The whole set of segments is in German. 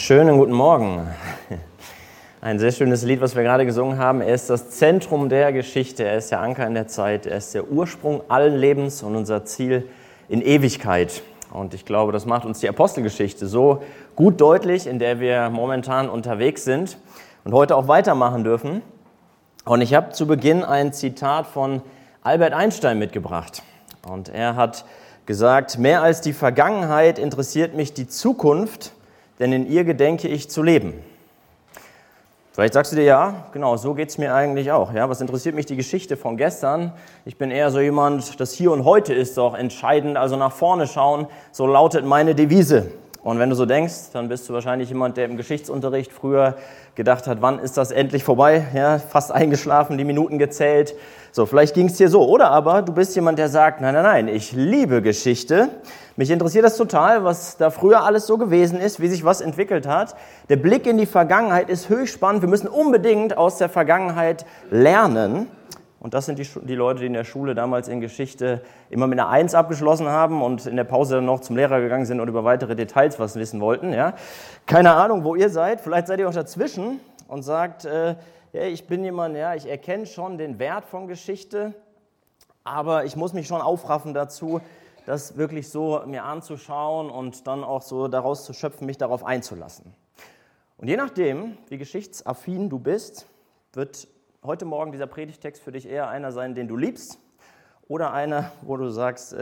Schönen guten Morgen. Ein sehr schönes Lied, was wir gerade gesungen haben. Er ist das Zentrum der Geschichte, er ist der Anker in der Zeit, er ist der Ursprung allen Lebens und unser Ziel in Ewigkeit. Und ich glaube, das macht uns die Apostelgeschichte so gut deutlich, in der wir momentan unterwegs sind und heute auch weitermachen dürfen. Und ich habe zu Beginn ein Zitat von Albert Einstein mitgebracht. Und er hat gesagt, mehr als die Vergangenheit interessiert mich die Zukunft, denn in ihr gedenke ich zu leben. Vielleicht sagst du dir, ja, genau, so geht es mir eigentlich auch. Ja, was interessiert mich die Geschichte von gestern? Ich bin eher so jemand, das Hier und Heute ist doch entscheidend, also nach vorne schauen, so lautet meine Devise. Und wenn du so denkst, dann bist du wahrscheinlich jemand, der im Geschichtsunterricht früher gedacht hat, wann ist das endlich vorbei? Ja, fast eingeschlafen, die Minuten gezählt. So, vielleicht ging es dir so. Oder aber du bist jemand, der sagt, nein, ich liebe Geschichte. Mich interessiert das total, was da früher alles so gewesen ist, wie sich was entwickelt hat. Der Blick in die Vergangenheit ist höchst spannend. Wir müssen unbedingt aus der Vergangenheit lernen. Und das sind die Leute, die in der Schule damals in Geschichte immer mit einer 1 abgeschlossen haben und in der Pause dann noch zum Lehrer gegangen sind und über weitere Details was wissen wollten. Ja? Keine Ahnung, wo ihr seid. Vielleicht seid ihr auch dazwischen und sagt, ich bin jemand, ich erkenne schon den Wert von Geschichte, aber ich muss mich schon aufraffen dazu, das wirklich so mir anzuschauen und dann auch so daraus zu schöpfen, mich darauf einzulassen. Und je nachdem, wie geschichtsaffin du bist, wird heute Morgen dieser Predigtext für dich eher einer sein, den du liebst, oder einer, wo du sagst,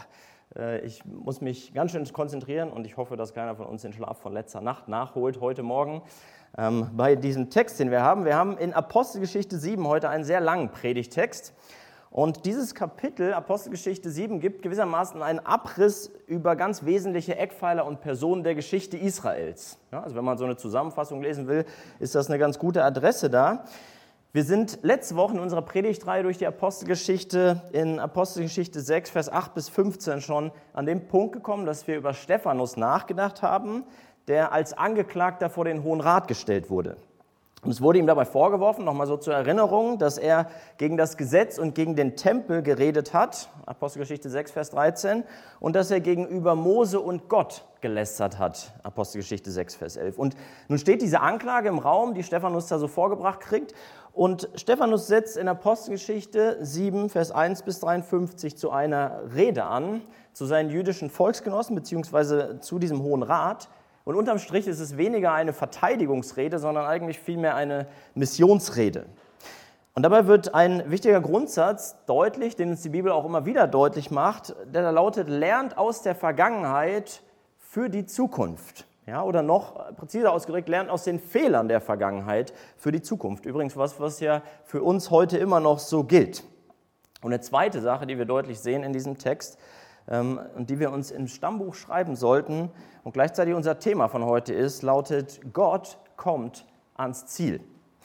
ich muss mich ganz schön konzentrieren und ich hoffe, dass keiner von uns den Schlaf von letzter Nacht nachholt heute Morgen. Bei diesem Text, den wir haben in Apostelgeschichte 7 heute einen sehr langen Predigtext. Und dieses Kapitel, Apostelgeschichte 7, gibt gewissermaßen einen Abriss über ganz wesentliche Eckpfeiler und Personen der Geschichte Israels. Ja, also wenn man so eine Zusammenfassung lesen will, ist das eine ganz gute Adresse da. Wir sind letzte Woche in unserer Predigtreihe durch die Apostelgeschichte in Apostelgeschichte 6, Vers 8 bis 15 schon an den Punkt gekommen, dass wir über Stephanus nachgedacht haben, der als Angeklagter vor den Hohen Rat gestellt wurde. Und es wurde ihm dabei vorgeworfen, nochmal so zur Erinnerung, dass er gegen das Gesetz und gegen den Tempel geredet hat, Apostelgeschichte 6, Vers 13, und dass er gegenüber Mose und Gott gelästert hat, Apostelgeschichte 6, Vers 11. Und nun steht diese Anklage im Raum, die Stephanus da so vorgebracht kriegt, und Stephanus setzt in Apostelgeschichte 7, Vers 1 bis 53 zu einer Rede an, zu seinen jüdischen Volksgenossen, beziehungsweise zu diesem Hohen Rat. Und unterm Strich ist es weniger eine Verteidigungsrede, sondern eigentlich vielmehr eine Missionsrede. Und dabei wird ein wichtiger Grundsatz deutlich, den uns die Bibel auch immer wieder deutlich macht, der da lautet, lernt aus der Vergangenheit für die Zukunft. Ja, oder noch präziser ausgedrückt, lernt aus den Fehlern der Vergangenheit für die Zukunft. Übrigens was ja für uns heute immer noch so gilt. Und eine zweite Sache, die wir deutlich sehen in diesem Text, und die wir uns im Stammbuch schreiben sollten und gleichzeitig unser Thema von heute ist, lautet, Gott kommt ans Ziel.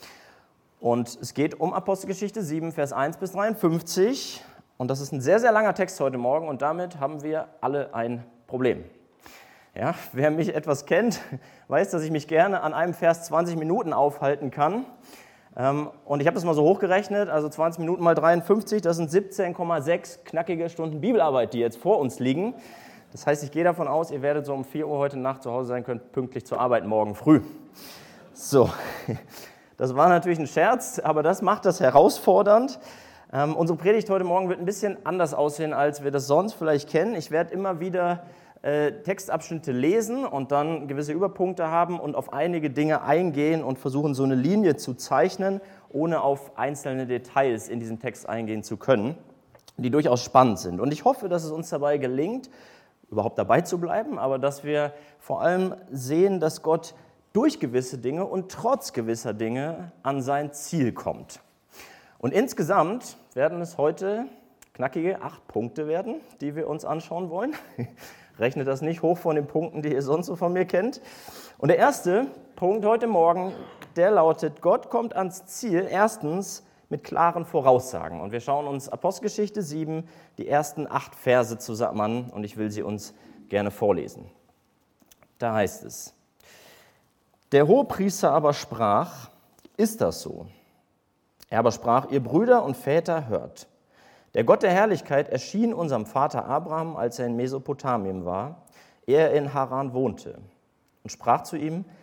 Und es geht um Apostelgeschichte 7, Vers 1 bis 53 und das ist ein sehr, sehr langer Text heute Morgen und damit haben wir alle ein Problem. Ja, wer mich etwas kennt, weiß, dass ich mich gerne an einem Vers 20 Minuten aufhalten kann. Und ich habe das mal so hochgerechnet, also 20 Minuten mal 53, das sind 17,6 knackige Stunden Bibelarbeit, die jetzt vor uns liegen. Das heißt, ich gehe davon aus, ihr werdet so um 4 Uhr heute Nacht zu Hause sein, könnt pünktlich zur Arbeit morgen früh. So, das war natürlich ein Scherz, aber das macht das herausfordernd. Unsere Predigt heute Morgen wird ein bisschen anders aussehen, als wir das sonst vielleicht kennen. Ich werde immer wieder Textabschnitte lesen und dann gewisse Überpunkte haben und auf einige Dinge eingehen und versuchen, so eine Linie zu zeichnen, ohne auf einzelne Details in diesem Text eingehen zu können, die durchaus spannend sind. Und ich hoffe, dass es uns dabei gelingt, überhaupt dabei zu bleiben, aber dass wir vor allem sehen, dass Gott durch gewisse Dinge und trotz gewisser Dinge an sein Ziel kommt. Und insgesamt werden es heute knackige 8 Punkte werden, die wir uns anschauen wollen. Rechnet das nicht hoch von den Punkten, die ihr sonst so von mir kennt. Und der erste Punkt heute Morgen, der lautet, Gott kommt ans Ziel, erstens mit klaren Voraussagen. Und wir schauen uns Apostelgeschichte 7, die ersten 8 Verse zusammen an und ich will sie uns gerne vorlesen. Da heißt es, der Hohepriester aber sprach, ist das so? Er aber sprach, ihr Brüder und Väter, hört. Der Gott der Herrlichkeit erschien unserem Vater Abraham, als er in Mesopotamien war, er in Haran wohnte, und sprach zu ihm,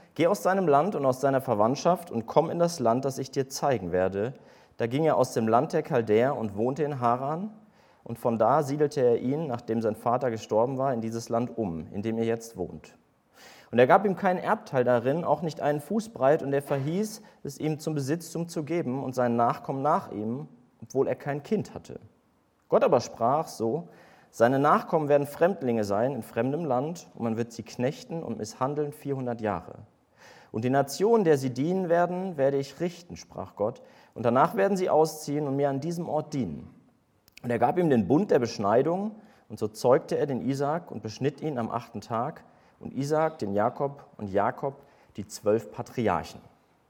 geh aus deinem Land und aus deiner Verwandtschaft und komm in das Land, das ich dir zeigen werde. Da ging er aus dem Land der Chaldäer und wohnte in Haran. Und von da siedelte er ihn, nachdem sein Vater gestorben war, in dieses Land um, in dem ihr jetzt wohnt. Und er gab ihm keinen Erbteil darin, auch nicht einen Fußbreit, und er verhieß, es ihm zum Besitztum zu geben und seinen Nachkommen nach ihm, obwohl er kein Kind hatte. Gott aber sprach so: Seine Nachkommen werden Fremdlinge sein in fremdem Land, und man wird sie knechten und misshandeln 400 Jahre. Und die Nation, der sie dienen werden, werde ich richten, sprach Gott, und danach werden sie ausziehen und mir an diesem Ort dienen. Und er gab ihm den Bund der Beschneidung, und so zeugte er den Isaak und beschnitt ihn am 8. Tag, und Isaak den Jakob und Jakob die 12 Patriarchen.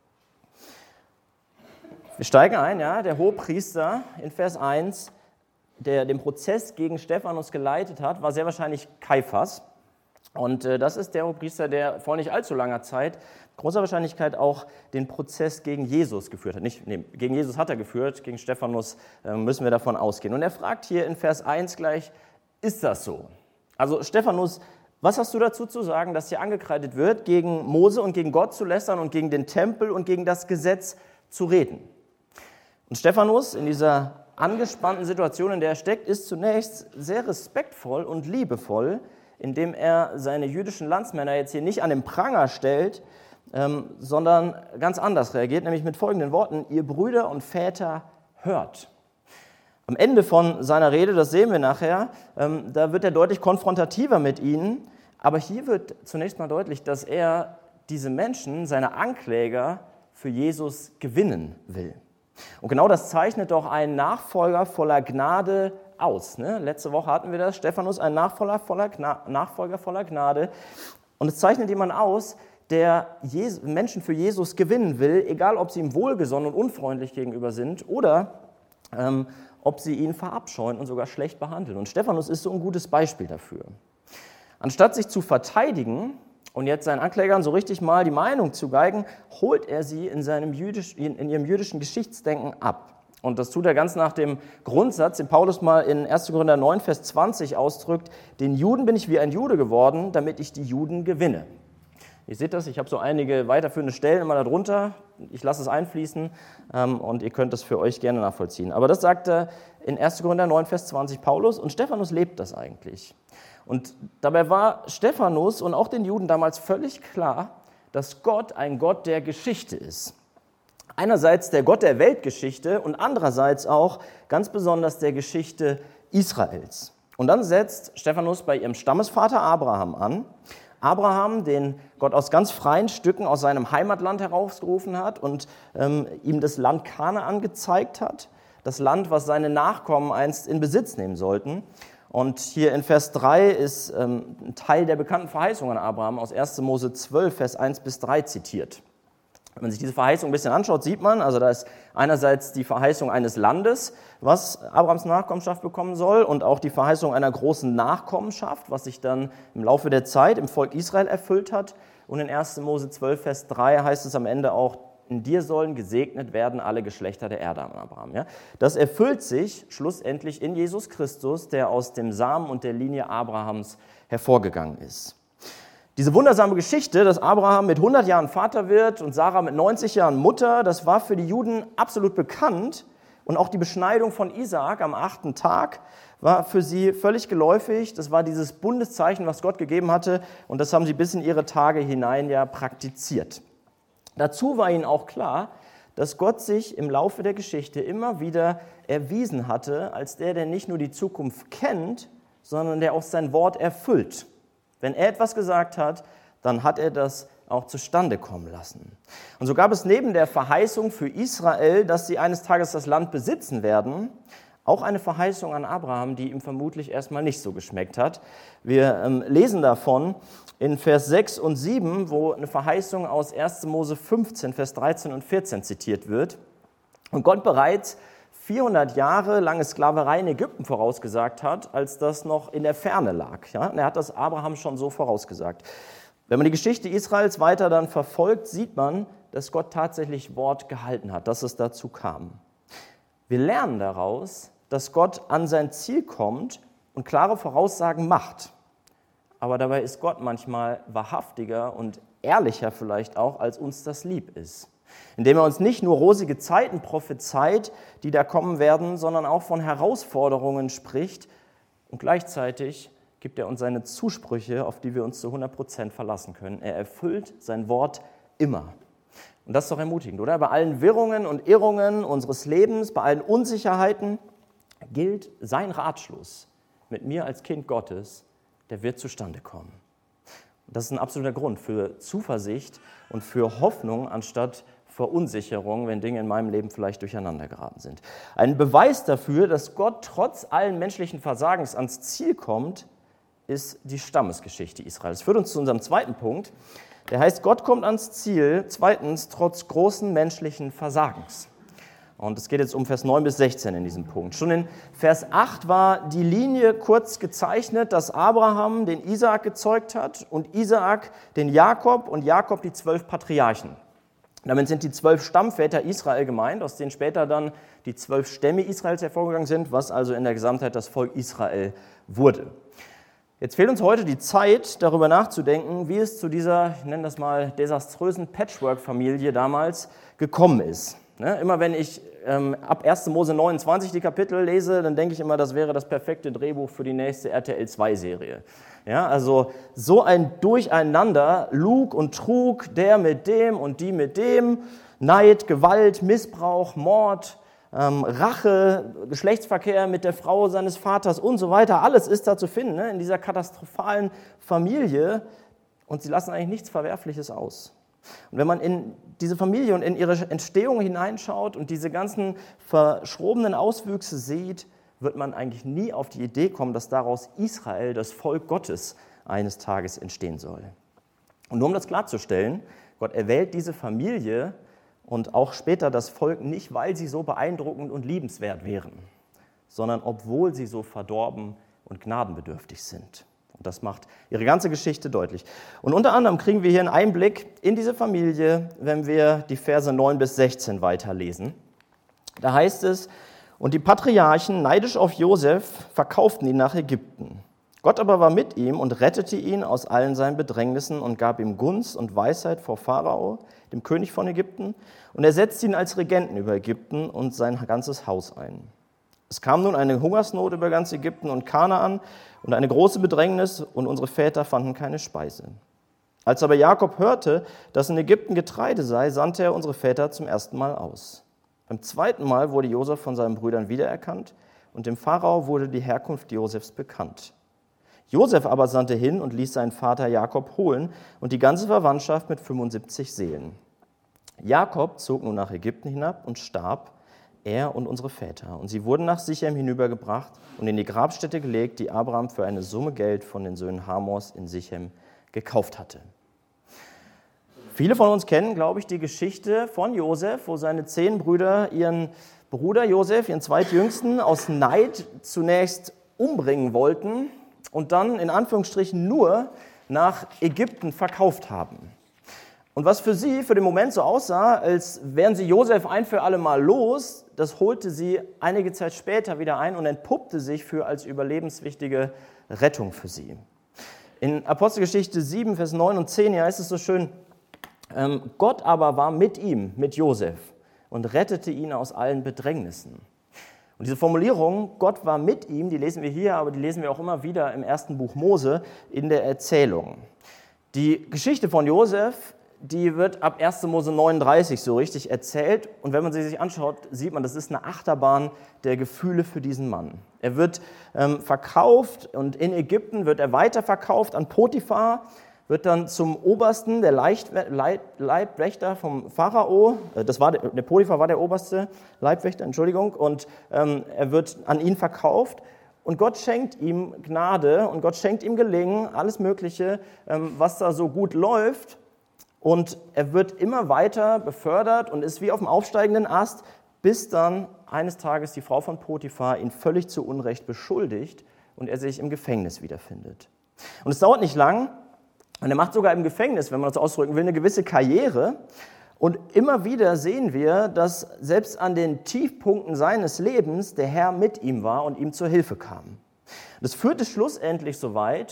Wir steigen ein, der Hohepriester in Vers 1, der den Prozess gegen Stephanus geleitet hat, war sehr wahrscheinlich Kaiphas. Und das ist der Hohepriester, der vor nicht allzu langer Zeit großer Wahrscheinlichkeit auch den Prozess gegen Jesus geführt hat. Gegen Jesus hat er geführt, gegen Stephanus müssen wir davon ausgehen. Und er fragt hier in Vers 1 gleich, ist das so? Also Stephanus, was hast du dazu zu sagen, dass hier angekreidet wird, gegen Mose und gegen Gott zu lästern und gegen den Tempel und gegen das Gesetz zu reden? Und Stephanus in dieser angespannten Situation, in der er steckt, ist zunächst sehr respektvoll und liebevoll, indem er seine jüdischen Landsmänner jetzt hier nicht an den Pranger stellt, sondern ganz anders reagiert, nämlich mit folgenden Worten: Ihr Brüder und Väter, hört. Am Ende von seiner Rede, das sehen wir nachher, da wird er deutlich konfrontativer mit ihnen, aber hier wird zunächst mal deutlich, dass er diese Menschen, seine Ankläger, für Jesus gewinnen will. Und genau das zeichnet doch einen Nachfolger voller Gnade aus. Letzte Woche hatten wir das, Stephanus, ein Nachfolger voller Gnade. Und es zeichnet jemanden aus, der Menschen für Jesus gewinnen will, egal ob sie ihm wohlgesonnen und unfreundlich gegenüber sind oder ob sie ihn verabscheuen und sogar schlecht behandeln. Und Stephanus ist so ein gutes Beispiel dafür. Anstatt sich zu verteidigen und jetzt seinen Anklägern so richtig mal die Meinung zu geigen, holt er sie in ihrem jüdischen Geschichtsdenken ab. Und das tut er ganz nach dem Grundsatz, den Paulus mal in 1. Korinther 9, Vers 20 ausdrückt: Den Juden bin ich wie ein Jude geworden, damit ich die Juden gewinne. Ihr seht das, ich habe so einige weiterführende Stellen immer darunter. Ich lasse es einfließen und ihr könnt das für euch gerne nachvollziehen. Aber das sagt er in 1. Korinther 9, Vers 20 Paulus, und Stephanus lebt das eigentlich. Und dabei war Stephanus und auch den Juden damals völlig klar, dass Gott ein Gott der Geschichte ist. Einerseits der Gott der Weltgeschichte und andererseits auch ganz besonders der Geschichte Israels. Und dann setzt Stephanus bei ihrem Stammesvater Abraham an. Abraham, den Gott aus ganz freien Stücken aus seinem Heimatland herausgerufen hat und ihm das Land Kanaan gezeigt hat, das Land, was seine Nachkommen einst in Besitz nehmen sollten. Und hier in Vers 3 ist ein Teil der bekannten Verheißung an Abraham aus 1. Mose 12, Vers 1 bis 3 zitiert. Wenn man sich diese Verheißung ein bisschen anschaut, sieht man, also da ist einerseits die Verheißung eines Landes, was Abrahams Nachkommenschaft bekommen soll, und auch die Verheißung einer großen Nachkommenschaft, was sich dann im Laufe der Zeit im Volk Israel erfüllt hat. Und in 1. Mose 12, Vers 3 heißt es am Ende auch: In dir sollen gesegnet werden alle Geschlechter der Erde, Abraham. Ja? Das erfüllt sich schlussendlich in Jesus Christus, der aus dem Samen und der Linie Abrahams hervorgegangen ist. Diese wundersame Geschichte, dass Abraham mit 100 Jahren Vater wird und Sarah mit 90 Jahren Mutter, das war für die Juden absolut bekannt. Und auch die Beschneidung von Isaak am 8. Tag war für sie völlig geläufig. Das war dieses Bundeszeichen, was Gott gegeben hatte, und das haben sie bis in ihre Tage hinein praktiziert. Dazu war ihnen auch klar, dass Gott sich im Laufe der Geschichte immer wieder erwiesen hatte als der nicht nur die Zukunft kennt, sondern der auch sein Wort erfüllt. Wenn er etwas gesagt hat, dann hat er das auch zustande kommen lassen. Und so gab es neben der Verheißung für Israel, dass sie eines Tages das Land besitzen werden, auch eine Verheißung an Abraham, die ihm vermutlich erstmal nicht so geschmeckt hat. Wir lesen davon in Vers 6 und 7, wo eine Verheißung aus 1. Mose 15, Vers 13 und 14 zitiert wird. Und Gott bereits 400 Jahre lange Sklaverei in Ägypten vorausgesagt hat, als das noch in der Ferne lag. Ja? Und er hat das Abraham schon so vorausgesagt. Wenn man die Geschichte Israels weiter dann verfolgt, sieht man, dass Gott tatsächlich Wort gehalten hat, dass es dazu kam. Wir lernen daraus, dass Gott an sein Ziel kommt und klare Voraussagen macht. Aber dabei ist Gott manchmal wahrhaftiger und ehrlicher vielleicht auch, als uns das lieb ist. Indem er uns nicht nur rosige Zeiten prophezeit, die da kommen werden, sondern auch von Herausforderungen spricht und gleichzeitig gibt er uns seine Zusprüche, auf die wir uns zu 100% verlassen können. Er erfüllt sein Wort immer. Und das ist doch ermutigend, oder? Bei allen Wirrungen und Irrungen unseres Lebens, bei allen Unsicherheiten gilt sein Ratschluss mit mir als Kind Gottes, der wird zustande kommen. Und das ist ein absoluter Grund für Zuversicht und für Hoffnung anstatt Verunsicherung, wenn Dinge in meinem Leben vielleicht durcheinander geraten sind. Ein Beweis dafür, dass Gott trotz allen menschlichen Versagens ans Ziel kommt, ist die Stammesgeschichte Israels. Das führt uns zu unserem zweiten Punkt. Der heißt, Gott kommt ans Ziel, zweitens, trotz großen menschlichen Versagens. Und es geht jetzt um Vers 9 bis 16 in diesem Punkt. Schon in Vers 8 war die Linie kurz gezeichnet, dass Abraham den Isaak gezeugt hat und Isaak den Jakob und Jakob die 12 Patriarchen. Damit sind die 12 Stammväter Israel gemeint, aus denen später dann die 12 Stämme Israels hervorgegangen sind, was also in der Gesamtheit das Volk Israel wurde. Jetzt fehlt uns heute die Zeit, darüber nachzudenken, wie es zu dieser, ich nenne das mal, desaströsen Patchwork-Familie damals gekommen ist. Immer wenn ich ab 1. Mose 29 die Kapitel lese, dann denke ich immer, das wäre das perfekte Drehbuch für die nächste RTL-2-Serie. Ja, also so ein Durcheinander, Lug und Trug, der mit dem und die mit dem, Neid, Gewalt, Missbrauch, Mord, Rache, Geschlechtsverkehr mit der Frau seines Vaters und so weiter, alles ist da zu finden, in dieser katastrophalen Familie und sie lassen eigentlich nichts Verwerfliches aus. Und wenn man in diese Familie und in ihre Entstehung hineinschaut und diese ganzen verschrobenen Auswüchse sieht, wird man eigentlich nie auf die Idee kommen, dass daraus Israel, das Volk Gottes, eines Tages entstehen soll. Und nur um das klarzustellen, Gott erwählt diese Familie und auch später das Volk nicht, weil sie so beeindruckend und liebenswert wären, sondern obwohl sie so verdorben und gnadenbedürftig sind. Und das macht ihre ganze Geschichte deutlich. Und unter anderem kriegen wir hier einen Einblick in diese Familie, wenn wir die Verse 9 bis 16 weiterlesen. Da heißt es, und die Patriarchen, neidisch auf Josef, verkauften ihn nach Ägypten. Gott aber war mit ihm und rettete ihn aus allen seinen Bedrängnissen und gab ihm Gunst und Weisheit vor Pharao, dem König von Ägypten, und er setzte ihn als Regenten über Ägypten und sein ganzes Haus ein. Es kam nun eine Hungersnot über ganz Ägypten und Kanaan und eine große Bedrängnis, und unsere Väter fanden keine Speise. Als aber Jakob hörte, dass in Ägypten Getreide sei, sandte er unsere Väter zum ersten Mal aus. Beim zweiten Mal wurde Josef von seinen Brüdern wiedererkannt, und dem Pharao wurde die Herkunft Josefs bekannt. Josef aber sandte hin und ließ seinen Vater Jakob holen und die ganze Verwandtschaft mit 75 Seelen. Jakob zog nun nach Ägypten hinab und starb, er und unsere Väter. Und sie wurden nach Sichem hinübergebracht und in die Grabstätte gelegt, die Abraham für eine Summe Geld von den Söhnen Hamors in Sichem gekauft hatte. Viele von uns kennen, glaube ich, die Geschichte von Josef, wo seine 10 Brüder ihren Bruder Josef, ihren zweitjüngsten, aus Neid zunächst umbringen wollten und dann in Anführungsstrichen nur nach Ägypten verkauft haben. Und was für sie für den Moment so aussah, als wären sie Josef ein für alle Mal los, das holte sie einige Zeit später wieder ein und entpuppte sich als überlebenswichtige Rettung für sie. In Apostelgeschichte 7, Vers 9 und 10 heißt es so schön, Gott aber war mit ihm, mit Josef, und rettete ihn aus allen Bedrängnissen. Und diese Formulierung, Gott war mit ihm, die lesen wir hier, aber die lesen wir auch immer wieder im ersten Buch Mose in der Erzählung. Die Geschichte von Josef, die wird ab 1. Mose 39 so richtig erzählt. Und wenn man sie sich anschaut, sieht man, das ist eine Achterbahn der Gefühle für diesen Mann. Er wird verkauft und in Ägypten wird er weiterverkauft an Potiphar, wird dann zum Obersten, der Leibwächter vom Pharao, der Potiphar war der oberste Leibwächter, und er wird an ihn verkauft. Und Gott schenkt ihm Gnade und Gott schenkt ihm Gelingen, alles Mögliche, was da so gut läuft. Und er wird immer weiter befördert und ist wie auf dem aufsteigenden Ast, bis dann eines Tages die Frau von Potiphar ihn völlig zu Unrecht beschuldigt und er sich im Gefängnis wiederfindet. Und es dauert nicht lang und er macht sogar im Gefängnis, wenn man das ausdrücken will, eine gewisse Karriere. Und immer wieder sehen wir, dass selbst an den Tiefpunkten seines Lebens der Herr mit ihm war und ihm zur Hilfe kam. Das führte schlussendlich so weit,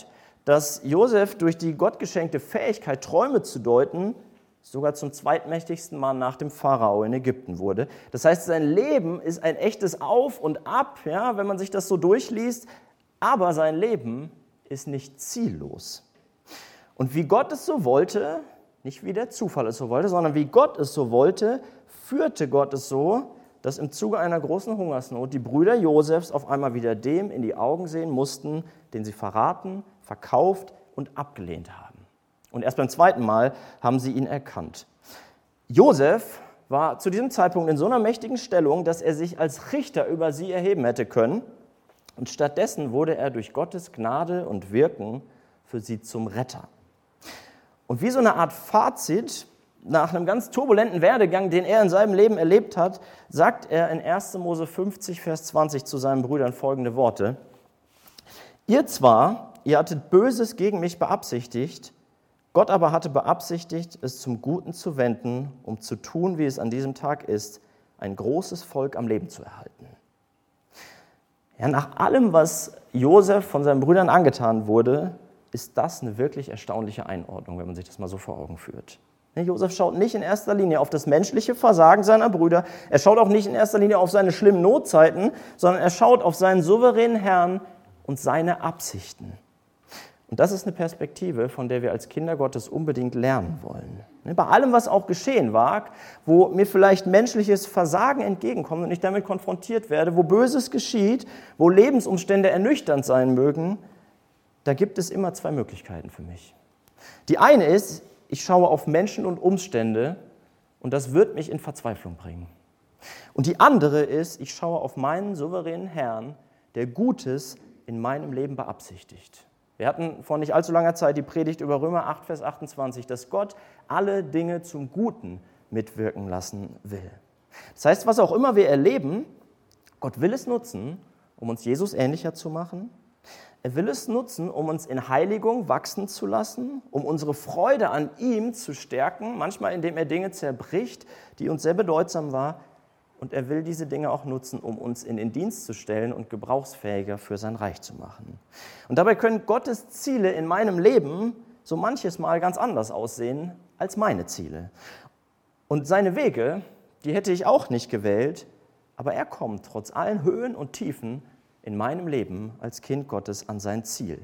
dass Josef durch die gottgeschenkte Fähigkeit, Träume zu deuten, sogar zum zweitmächtigsten Mann nach dem Pharao in Ägypten wurde. Das heißt, sein Leben ist ein echtes Auf und Ab, ja, wenn man sich das so durchliest, aber sein Leben ist nicht ziellos. Und wie Gott es so wollte, nicht wie der Zufall es so wollte, sondern wie Gott es so wollte, führte Gott es so, dass im Zuge einer großen Hungersnot die Brüder Josefs auf einmal wieder dem in die Augen sehen mussten, den sie verraten, verkauft und abgelehnt haben. Und erst beim zweiten Mal haben sie ihn erkannt. Josef war zu diesem Zeitpunkt in so einer mächtigen Stellung, dass er sich als Richter über sie erheben hätte können. Und stattdessen wurde er durch Gottes Gnade und Wirken für sie zum Retter. Und wie so eine Art Fazit nach einem ganz turbulenten Werdegang, den er in seinem Leben erlebt hat, sagt er in 1. Mose 50, Vers 20 zu seinen Brüdern folgende Worte: Ihr hattet Böses gegen mich beabsichtigt, Gott aber hatte beabsichtigt, es zum Guten zu wenden, um zu tun, wie es an diesem Tag ist, ein großes Volk am Leben zu erhalten. Ja, nach allem, was Josef von seinen Brüdern angetan wurde, ist das eine wirklich erstaunliche Einordnung, wenn man sich das mal so vor Augen führt. Josef schaut nicht in erster Linie auf das menschliche Versagen seiner Brüder, er schaut auch nicht in erster Linie auf seine schlimmen Notzeiten, sondern er schaut auf seinen souveränen Herrn und seine Absichten. Und das ist eine Perspektive, von der wir als Kinder Gottes unbedingt lernen wollen. Bei allem, was auch geschehen mag, wo mir vielleicht menschliches Versagen entgegenkommt und ich damit konfrontiert werde, wo Böses geschieht, wo Lebensumstände ernüchternd sein mögen, da gibt es immer zwei Möglichkeiten für mich. Die eine ist, ich schaue auf Menschen und Umstände und das wird mich in Verzweiflung bringen. Und die andere ist, ich schaue auf meinen souveränen Herrn, der Gutes in meinem Leben beabsichtigt. Wir hatten vor nicht allzu langer Zeit die Predigt über Römer 8, Vers 28, dass Gott alle Dinge zum Guten mitwirken lassen will. Das heißt, was auch immer wir erleben, Gott will es nutzen, um uns Jesus ähnlicher zu machen. Er will es nutzen, um uns in Heiligung wachsen zu lassen, um unsere Freude an ihm zu stärken, manchmal indem er Dinge zerbricht, die uns sehr bedeutsam waren. Und er will diese Dinge auch nutzen, um uns in den Dienst zu stellen und gebrauchsfähiger für sein Reich zu machen. Und dabei können Gottes Ziele in meinem Leben so manches Mal ganz anders aussehen als meine Ziele. Und seine Wege, die hätte ich auch nicht gewählt, aber er kommt trotz allen Höhen und Tiefen in meinem Leben als Kind Gottes an sein Ziel.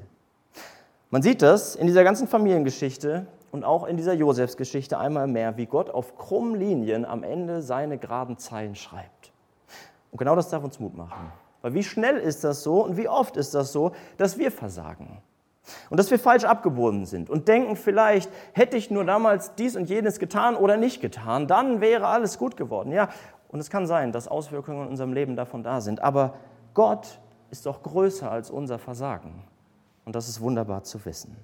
Man sieht das in dieser ganzen Familiengeschichte und auch in dieser Josefsgeschichte einmal mehr, wie Gott auf krummen Linien am Ende seine geraden Zeilen schreibt. Und genau das darf uns Mut machen. Weil wie schnell ist das so und wie oft ist das so, dass wir versagen und dass wir falsch abgebogen sind und denken, vielleicht hätte ich nur damals dies und jenes getan oder nicht getan, dann wäre alles gut geworden. Ja, und es kann sein, dass Auswirkungen in unserem Leben davon da sind, aber Gott ist doch größer als unser Versagen. Und das ist wunderbar zu wissen.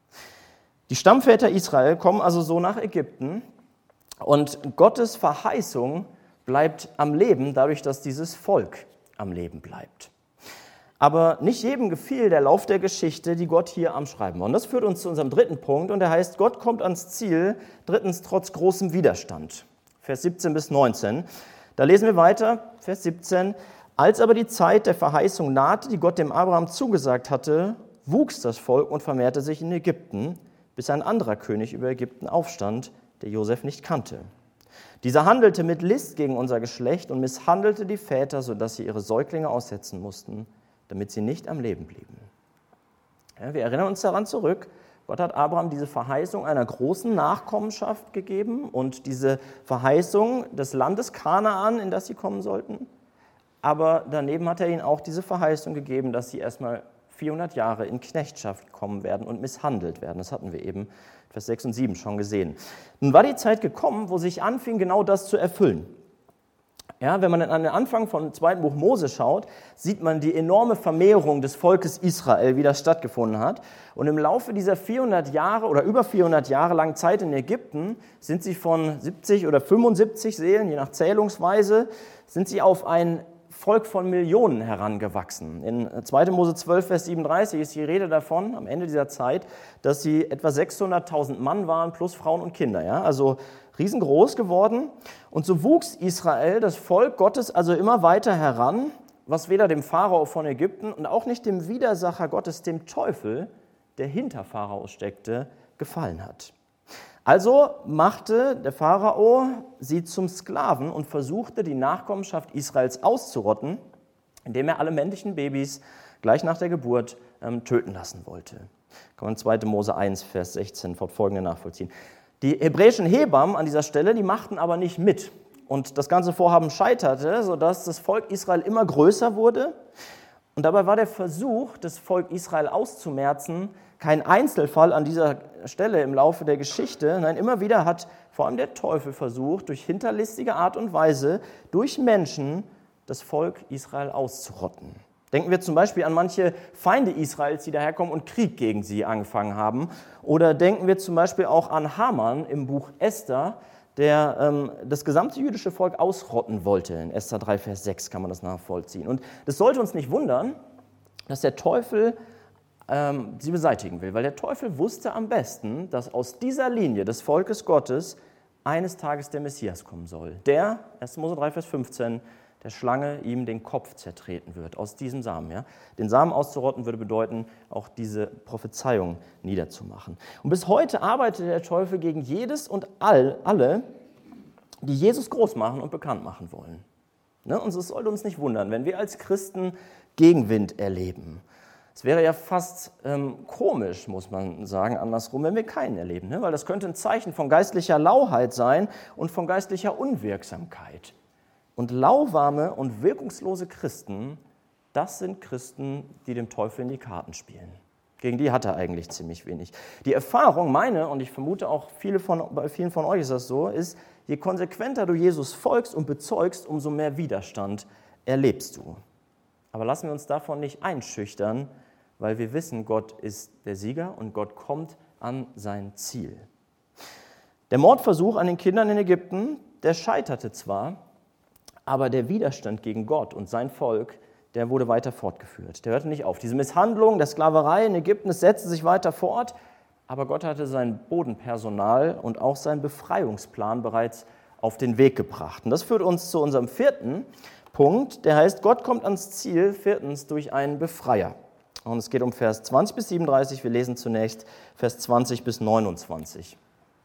Die Stammväter Israel kommen also so nach Ägypten und Gottes Verheißung bleibt am Leben, dadurch, dass dieses Volk am Leben bleibt. Aber nicht jedem gefiel der Lauf der Geschichte, die Gott hier am Schreiben war. Und das führt uns zu unserem dritten Punkt und der heißt, Gott kommt ans Ziel, drittens trotz großem Widerstand. Vers 17 bis 19. Da lesen wir weiter, Vers 17. Als aber die Zeit der Verheißung nahte, die Gott dem Abraham zugesagt hatte, wuchs das Volk und vermehrte sich in Ägypten, bis ein anderer König über Ägypten aufstand, der Josef nicht kannte. Dieser handelte mit List gegen unser Geschlecht und misshandelte die Väter, sodass sie ihre Säuglinge aussetzen mussten, damit sie nicht am Leben blieben. Ja, wir erinnern uns daran zurück, Gott hat Abraham diese Verheißung einer großen Nachkommenschaft gegeben und diese Verheißung des Landes Kanaan, in das sie kommen sollten. Aber daneben hat er ihnen auch diese Verheißung gegeben, dass sie erstmal 400 Jahre in Knechtschaft kommen werden und misshandelt werden. Das hatten wir eben Vers 6 und 7 schon gesehen. Nun war die Zeit gekommen, wo sich anfing, genau das zu erfüllen. Ja, wenn man an den Anfang vom 2. Buch Mose schaut, sieht man die enorme Vermehrung des Volkes Israel, wie das stattgefunden hat. Und im Laufe dieser 400 Jahre oder über 400 Jahre langen Zeit in Ägypten sind sie von 70 oder 75 Seelen, je nach Zählungsweise, sind sie auf ein Volk von Millionen herangewachsen. In 2. Mose 12, Vers 37 ist die Rede davon, am Ende dieser Zeit, dass sie etwa 600.000 Mann waren, plus Frauen und Kinder. Ja? Also riesengroß geworden. Und so wuchs Israel, das Volk Gottes, also immer weiter heran, was weder dem Pharao von Ägypten und auch nicht dem Widersacher Gottes, dem Teufel, der hinter Pharao steckte, gefallen hat. Also machte der Pharao sie zum Sklaven und versuchte, die Nachkommenschaft Israels auszurotten, indem er alle männlichen Babys gleich nach der Geburt töten lassen wollte. Kann man 2. Mose 1, Vers 16 fortfolgende nachvollziehen. Die hebräischen Hebammen an dieser Stelle, die machten aber nicht mit. Und das ganze Vorhaben scheiterte, sodass das Volk Israel immer größer wurde. Und dabei war der Versuch, das Volk Israel auszumerzen, kein Einzelfall an dieser Stelle im Laufe der Geschichte. Nein, immer wieder hat vor allem der Teufel versucht, durch hinterlistige Art und Weise, durch Menschen, das Volk Israel auszurotten. Denken wir zum Beispiel an manche Feinde Israels, die daherkommen und Krieg gegen sie angefangen haben. Oder denken wir zum Beispiel auch an Haman im Buch Esther, der das gesamte jüdische Volk ausrotten wollte. In Esther 3, Vers 6 kann man das nachvollziehen. Und das sollte uns nicht wundern, dass der Teufel sie beseitigen will, weil der Teufel wusste am besten, dass aus dieser Linie des Volkes Gottes eines Tages der Messias kommen soll. Der, 1. Mose 3, Vers 15, der Schlange ihm den Kopf zertreten wird, aus diesem Samen. Ja? Den Samen auszurotten würde bedeuten, auch diese Prophezeiung niederzumachen. Und bis heute arbeitet der Teufel gegen jedes und alle, die Jesus groß machen und bekannt machen wollen. Ne? Und es sollte uns nicht wundern, wenn wir als Christen Gegenwind erleben. Es wäre ja fast komisch, muss man sagen, andersrum, wenn wir keinen erleben. Ne? Weil das könnte ein Zeichen von geistlicher Lauheit sein und von geistlicher Unwirksamkeit. Und lauwarme und wirkungslose Christen, das sind Christen, die dem Teufel in die Karten spielen. Gegen die hat er eigentlich ziemlich wenig. Die Erfahrung, meine, und ich vermute auch bei vielen von euch ist das so, ist, je konsequenter du Jesus folgst und bezeugst, umso mehr Widerstand erlebst du. Aber lassen wir uns davon nicht einschüchtern, weil wir wissen, Gott ist der Sieger und Gott kommt an sein Ziel. Der Mordversuch an den Kindern in Ägypten, der scheiterte zwar, aber der Widerstand gegen Gott und sein Volk, der wurde weiter fortgeführt. Der hörte nicht auf. Diese Misshandlung der Sklaverei in Ägypten, es setzte sich weiter fort, aber Gott hatte sein Bodenpersonal und auch seinen Befreiungsplan bereits auf den Weg gebracht. Und das führt uns zu unserem 4. Punkt, der heißt, Gott kommt ans Ziel, 4. durch einen Befreier. Und es geht um Vers 20 bis 37, wir lesen zunächst Vers 20 bis 29.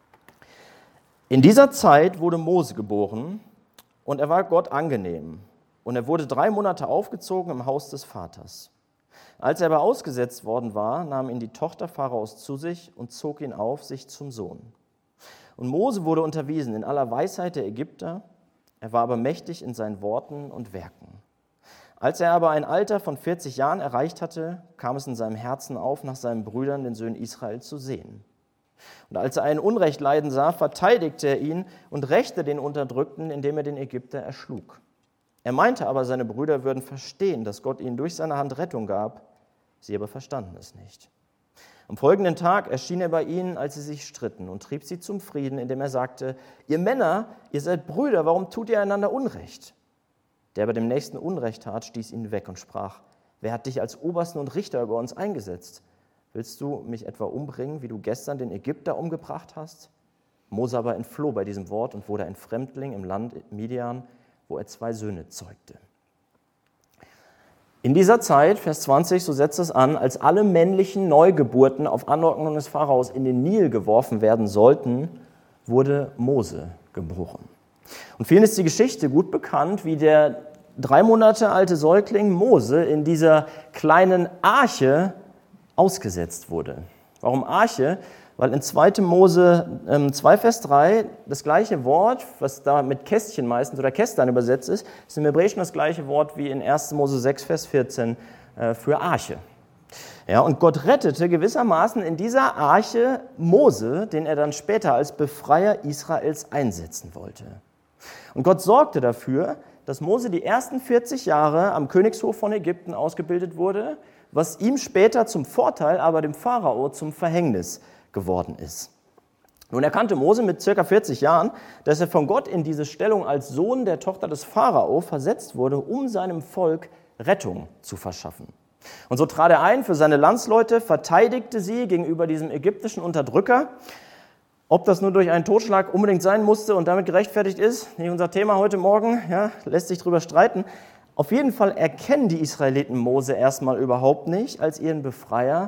In dieser Zeit wurde Mose geboren, und er war Gott angenehm. Und er wurde 3 Monate aufgezogen im Haus des Vaters. Als er aber ausgesetzt worden war, nahm ihn die Tochter Pharaos zu sich und zog ihn auf sich zum Sohn. Und Mose wurde unterwiesen in aller Weisheit der Ägypter. Er war aber mächtig in seinen Worten und Werken. Als er aber ein Alter von 40 Jahren erreicht hatte, kam es in seinem Herzen auf, nach seinen Brüdern, den Söhnen Israel, zu sehen. Und als er ein Unrecht leiden sah, verteidigte er ihn und rächte den Unterdrückten, indem er den Ägypter erschlug. Er meinte aber, seine Brüder würden verstehen, dass Gott ihnen durch seine Hand Rettung gab. Sie aber verstanden es nicht. Am folgenden Tag erschien er bei ihnen, als sie sich stritten, und trieb sie zum Frieden, indem er sagte: Ihr Männer, ihr seid Brüder, warum tut ihr einander Unrecht? Der aber dem Nächsten Unrecht tat, stieß ihn weg und sprach: Wer hat dich als Obersten und Richter über uns eingesetzt? Willst du mich etwa umbringen, wie du gestern den Ägypter umgebracht hast? Mose aber entfloh bei diesem Wort und wurde ein Fremdling im Land Midian, wo er 2 Söhne zeugte. In dieser Zeit, Vers 20, so setzt es an, als alle männlichen Neugeburten auf Anordnung des Pharaos in den Nil geworfen werden sollten, wurde Mose geboren. Und vielen ist die Geschichte gut bekannt, wie der 3 Monate alte Säugling Mose in dieser kleinen Arche ausgesetzt wurde. Warum Arche? Weil in 2. Mose 2, Vers 3 das gleiche Wort, was da mit Kästchen meistens oder Kästern übersetzt ist im Hebräischen das gleiche Wort wie in 1. Mose 6, Vers 14 für Arche. Ja, und Gott rettete gewissermaßen in dieser Arche Mose, den er dann später als Befreier Israels einsetzen wollte. Und Gott sorgte dafür, dass Mose die ersten 40 Jahre am Königshof von Ägypten ausgebildet wurde, was ihm später zum Vorteil, aber dem Pharao zum Verhängnis geworden ist. Nun erkannte Mose mit ca. 40 Jahren, dass er von Gott in diese Stellung als Sohn der Tochter des Pharao versetzt wurde, um seinem Volk Rettung zu verschaffen. Und so trat er ein für seine Landsleute, verteidigte sie gegenüber diesem ägyptischen Unterdrücker. Ob das nur durch einen Totschlag unbedingt sein musste und damit gerechtfertigt ist, nicht unser Thema heute Morgen, ja, lässt sich darüber streiten. Auf jeden Fall erkennen die Israeliten Mose erstmal überhaupt nicht als ihren Befreier,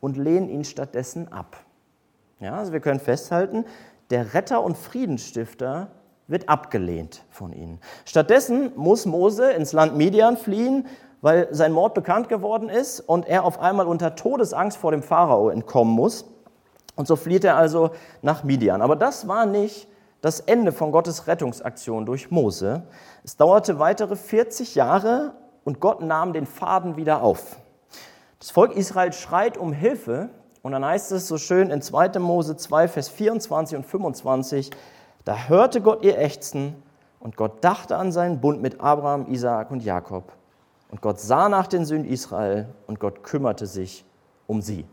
und lehnen ihn stattdessen ab. Ja, also wir können festhalten, der Retter und Friedensstifter wird abgelehnt von ihnen. Stattdessen muss Mose ins Land Midian fliehen, weil sein Mord bekannt geworden ist und er auf einmal unter Todesangst vor dem Pharao entkommen muss. Und so flieht er also nach Midian. Aber das war nicht das Ende von Gottes Rettungsaktion durch Mose. Es dauerte weitere 40 Jahre und Gott nahm den Faden wieder auf. Das Volk Israel schreit um Hilfe und dann heißt es so schön in 2. Mose 2, Vers 24 und 25, da hörte Gott ihr Ächzen und Gott dachte an seinen Bund mit Abraham, Isaak und Jakob. Und Gott sah nach den Sünden Israel und Gott kümmerte sich um sie.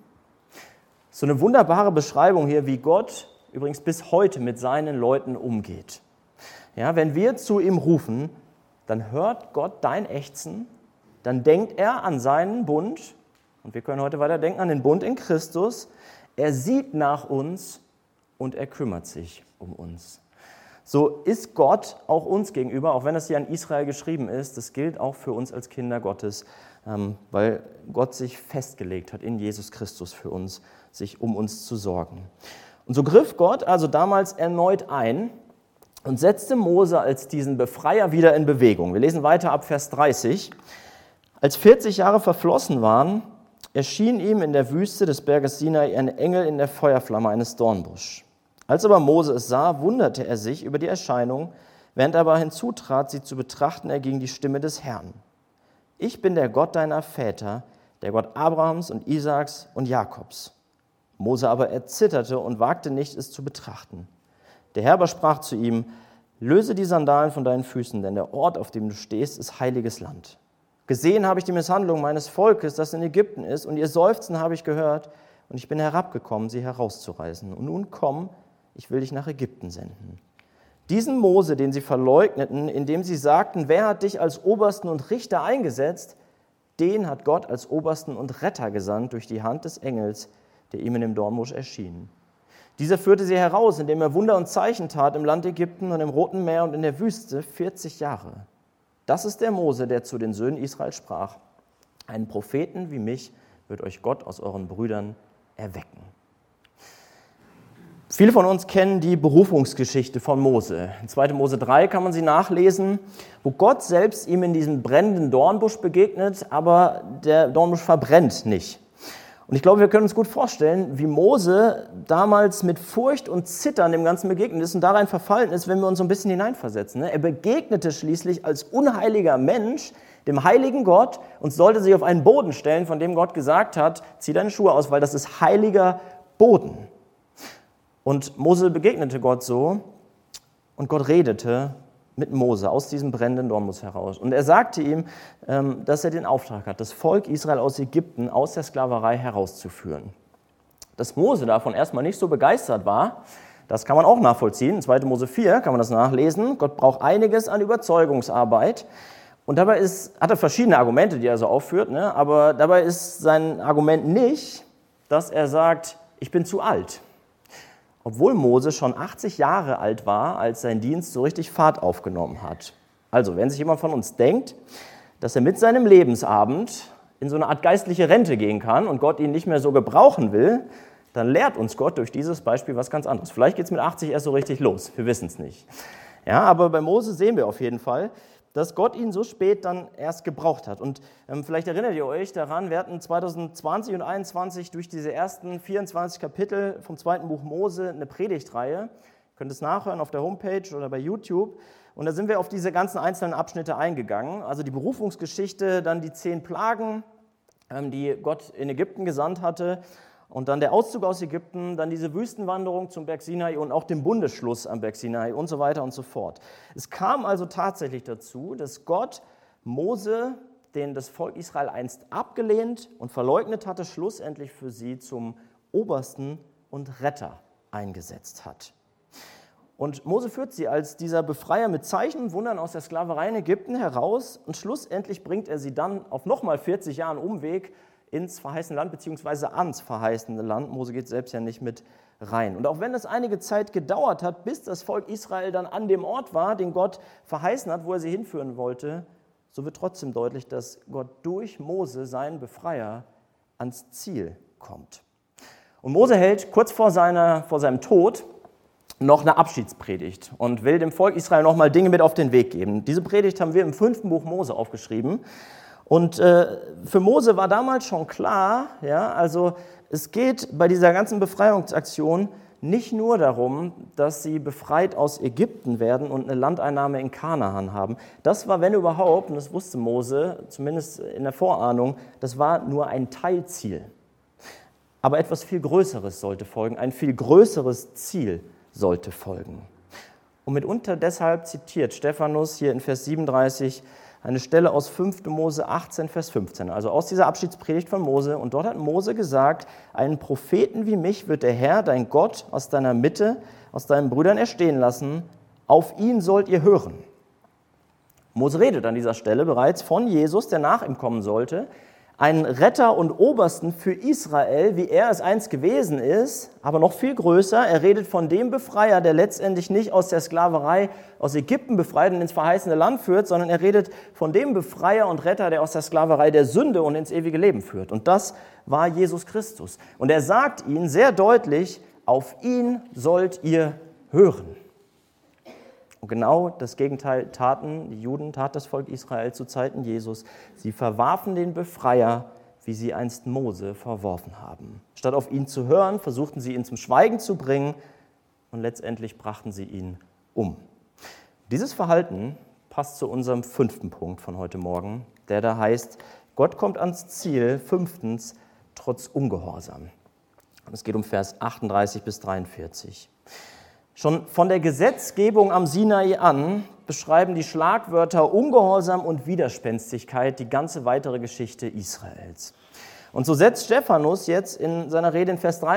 So eine wunderbare Beschreibung hier, wie Gott übrigens bis heute mit seinen Leuten umgeht. Ja, wenn wir zu ihm rufen, dann hört Gott dein Ächzen, dann denkt er an seinen Bund und wir können heute weiter denken an den Bund in Christus. Er sieht nach uns und er kümmert sich um uns. So ist Gott auch uns gegenüber, auch wenn es hier an Israel geschrieben ist, das gilt auch für uns als Kinder Gottes, weil Gott sich festgelegt hat in Jesus Christus für uns, sich um uns zu sorgen. Und so griff Gott also damals erneut ein und setzte Mose als diesen Befreier wieder in Bewegung. Wir lesen weiter ab Vers 30. Als 40 Jahre verflossen waren, erschien ihm in der Wüste des Berges Sinai ein Engel in der Feuerflamme eines Dornbusch. Als aber Mose es sah, wunderte er sich über die Erscheinung, während er aber hinzutrat, sie zu betrachten, erging die Stimme des Herrn. Ich bin der Gott deiner Väter, der Gott Abrahams und Isaaks und Jakobs. Mose aber erzitterte und wagte nicht, es zu betrachten. Der Herr aber sprach zu ihm, löse die Sandalen von deinen Füßen, denn der Ort, auf dem du stehst, ist heiliges Land. Gesehen habe ich die Misshandlung meines Volkes, das in Ägypten ist, und ihr Seufzen habe ich gehört, und ich bin herabgekommen, sie herauszureißen. Und nun komm, ich will dich nach Ägypten senden. Diesen Mose, den sie verleugneten, indem sie sagten, wer hat dich als Obersten und Richter eingesetzt, den hat Gott als Obersten und Retter gesandt durch die Hand des Engels, der ihm in dem Dornbusch erschien. Dieser führte sie heraus, indem er Wunder und Zeichen tat im Land Ägypten und im Roten Meer und in der Wüste 40 Jahre. Das ist der Mose, der zu den Söhnen Israel sprach. Einen Propheten wie mich wird euch Gott aus euren Brüdern erwecken. Viele von uns kennen die Berufungsgeschichte von Mose. In 2. Mose 3 kann man sie nachlesen, wo Gott selbst ihm in diesem brennenden Dornbusch begegnet, aber der Dornbusch verbrennt nicht. Und ich glaube, wir können uns gut vorstellen, wie Mose damals mit Furcht und Zittern dem Ganzen begegnet ist und darein verfallen ist, wenn wir uns so ein bisschen hineinversetzen. Er begegnete schließlich als unheiliger Mensch dem heiligen Gott und sollte sich auf einen Boden stellen, von dem Gott gesagt hat, zieh deine Schuhe aus, weil das ist heiliger Boden. Und Mose begegnete Gott so und Gott redete mit Mose aus diesem brennenden Dornbusch heraus. Und er sagte ihm, dass er den Auftrag hat, das Volk Israel aus Ägypten, aus der Sklaverei herauszuführen. Dass Mose davon erstmal nicht so begeistert war, das kann man auch nachvollziehen. In 2. Mose 4 kann man das nachlesen. Gott braucht einiges an Überzeugungsarbeit. Und dabei hat er verschiedene Argumente, die er so aufführt, ne? Aber dabei ist sein Argument nicht, dass er sagt, ich bin zu alt. Obwohl Mose schon 80 Jahre alt war, als sein Dienst so richtig Fahrt aufgenommen hat. Also, wenn sich jemand von uns denkt, dass er mit seinem Lebensabend in so eine Art geistliche Rente gehen kann und Gott ihn nicht mehr so gebrauchen will, dann lehrt uns Gott durch dieses Beispiel was ganz anderes. Vielleicht geht es mit 80 erst so richtig los, wir wissen es nicht. Ja, aber bei Mose sehen wir auf jeden Fall, dass Gott ihn so spät dann erst gebraucht hat. Und vielleicht erinnert ihr euch daran, wir hatten 2020 und 2021 durch diese ersten 24 Kapitel vom 2. Buch Mose eine Predigtreihe. Ihr könnt es nachhören auf der Homepage oder bei YouTube. Und da sind wir auf diese ganzen einzelnen Abschnitte eingegangen. Also die Berufungsgeschichte, dann die 10 Plagen, die Gott in Ägypten gesandt hatte. Und dann der Auszug aus Ägypten, dann diese Wüstenwanderung zum Berg Sinai und auch den Bundesschluss am Berg Sinai und so weiter und so fort. Es kam also tatsächlich dazu, dass Gott Mose, den das Volk Israel einst abgelehnt und verleugnet hatte, schlussendlich für sie zum Obersten und Retter eingesetzt hat. Und Mose führt sie als dieser Befreier mit Zeichen und Wundern aus der Sklaverei in Ägypten heraus und schlussendlich bringt er sie dann auf nochmal 40 Jahre Umweg ins verheißene Land bzw. ans verheißene Land. Mose geht selbst ja nicht mit rein. Und auch wenn es einige Zeit gedauert hat, bis das Volk Israel dann an dem Ort war, den Gott verheißen hat, wo er sie hinführen wollte, so wird trotzdem deutlich, dass Gott durch Mose, seinen Befreier, ans Ziel kommt. Und Mose hält kurz vor seinem Tod noch eine Abschiedspredigt und will dem Volk Israel nochmal Dinge mit auf den Weg geben. Diese Predigt haben wir im 5. Buch Mose aufgeschrieben. Und für Mose war damals schon klar, ja, also es geht bei dieser ganzen Befreiungsaktion nicht nur darum, dass sie befreit aus Ägypten werden und eine Landeinnahme in Kanaan haben. Das war, wenn überhaupt, und das wusste Mose, zumindest in der Vorahnung, das war nur ein Teilziel. Aber etwas viel Größeres sollte folgen, ein viel größeres Ziel sollte folgen. Und mitunter deshalb zitiert Stephanus hier in Vers 37 eine Stelle aus 5. Mose 18, Vers 15, also aus dieser Abschiedspredigt von Mose. Und dort hat Mose gesagt, einen Propheten wie mich wird der Herr, dein Gott, aus deiner Mitte, aus deinen Brüdern erstehen lassen. Auf ihn sollt ihr hören. Mose redet an dieser Stelle bereits von Jesus, der nach ihm kommen sollte, einen Retter und Obersten für Israel, wie er es einst gewesen ist, aber noch viel größer. Er redet von dem Befreier, der letztendlich nicht aus der Sklaverei aus Ägypten befreit und ins verheißene Land führt, sondern er redet von dem Befreier und Retter, der aus der Sklaverei der Sünde und ins ewige Leben führt. Und das war Jesus Christus. Und er sagt ihnen sehr deutlich, auf ihn sollt ihr hören. Und genau das Gegenteil taten die Juden, tat das Volk Israel zu Zeiten Jesus. Sie verwarfen den Befreier, wie sie einst Mose verworfen haben. Statt auf ihn zu hören, versuchten sie ihn zum Schweigen zu bringen und letztendlich brachten sie ihn um. Dieses Verhalten passt zu unserem 5. Punkt von heute Morgen, der da heißt, Gott kommt ans Ziel, 5. trotz Ungehorsam. Und es geht um Vers 38 bis 43. Schon von der Gesetzgebung am Sinai an beschreiben die Schlagwörter Ungehorsam und Widerspenstigkeit die ganze weitere Geschichte Israels. Und so setzt Stephanus jetzt in seiner Rede in Vers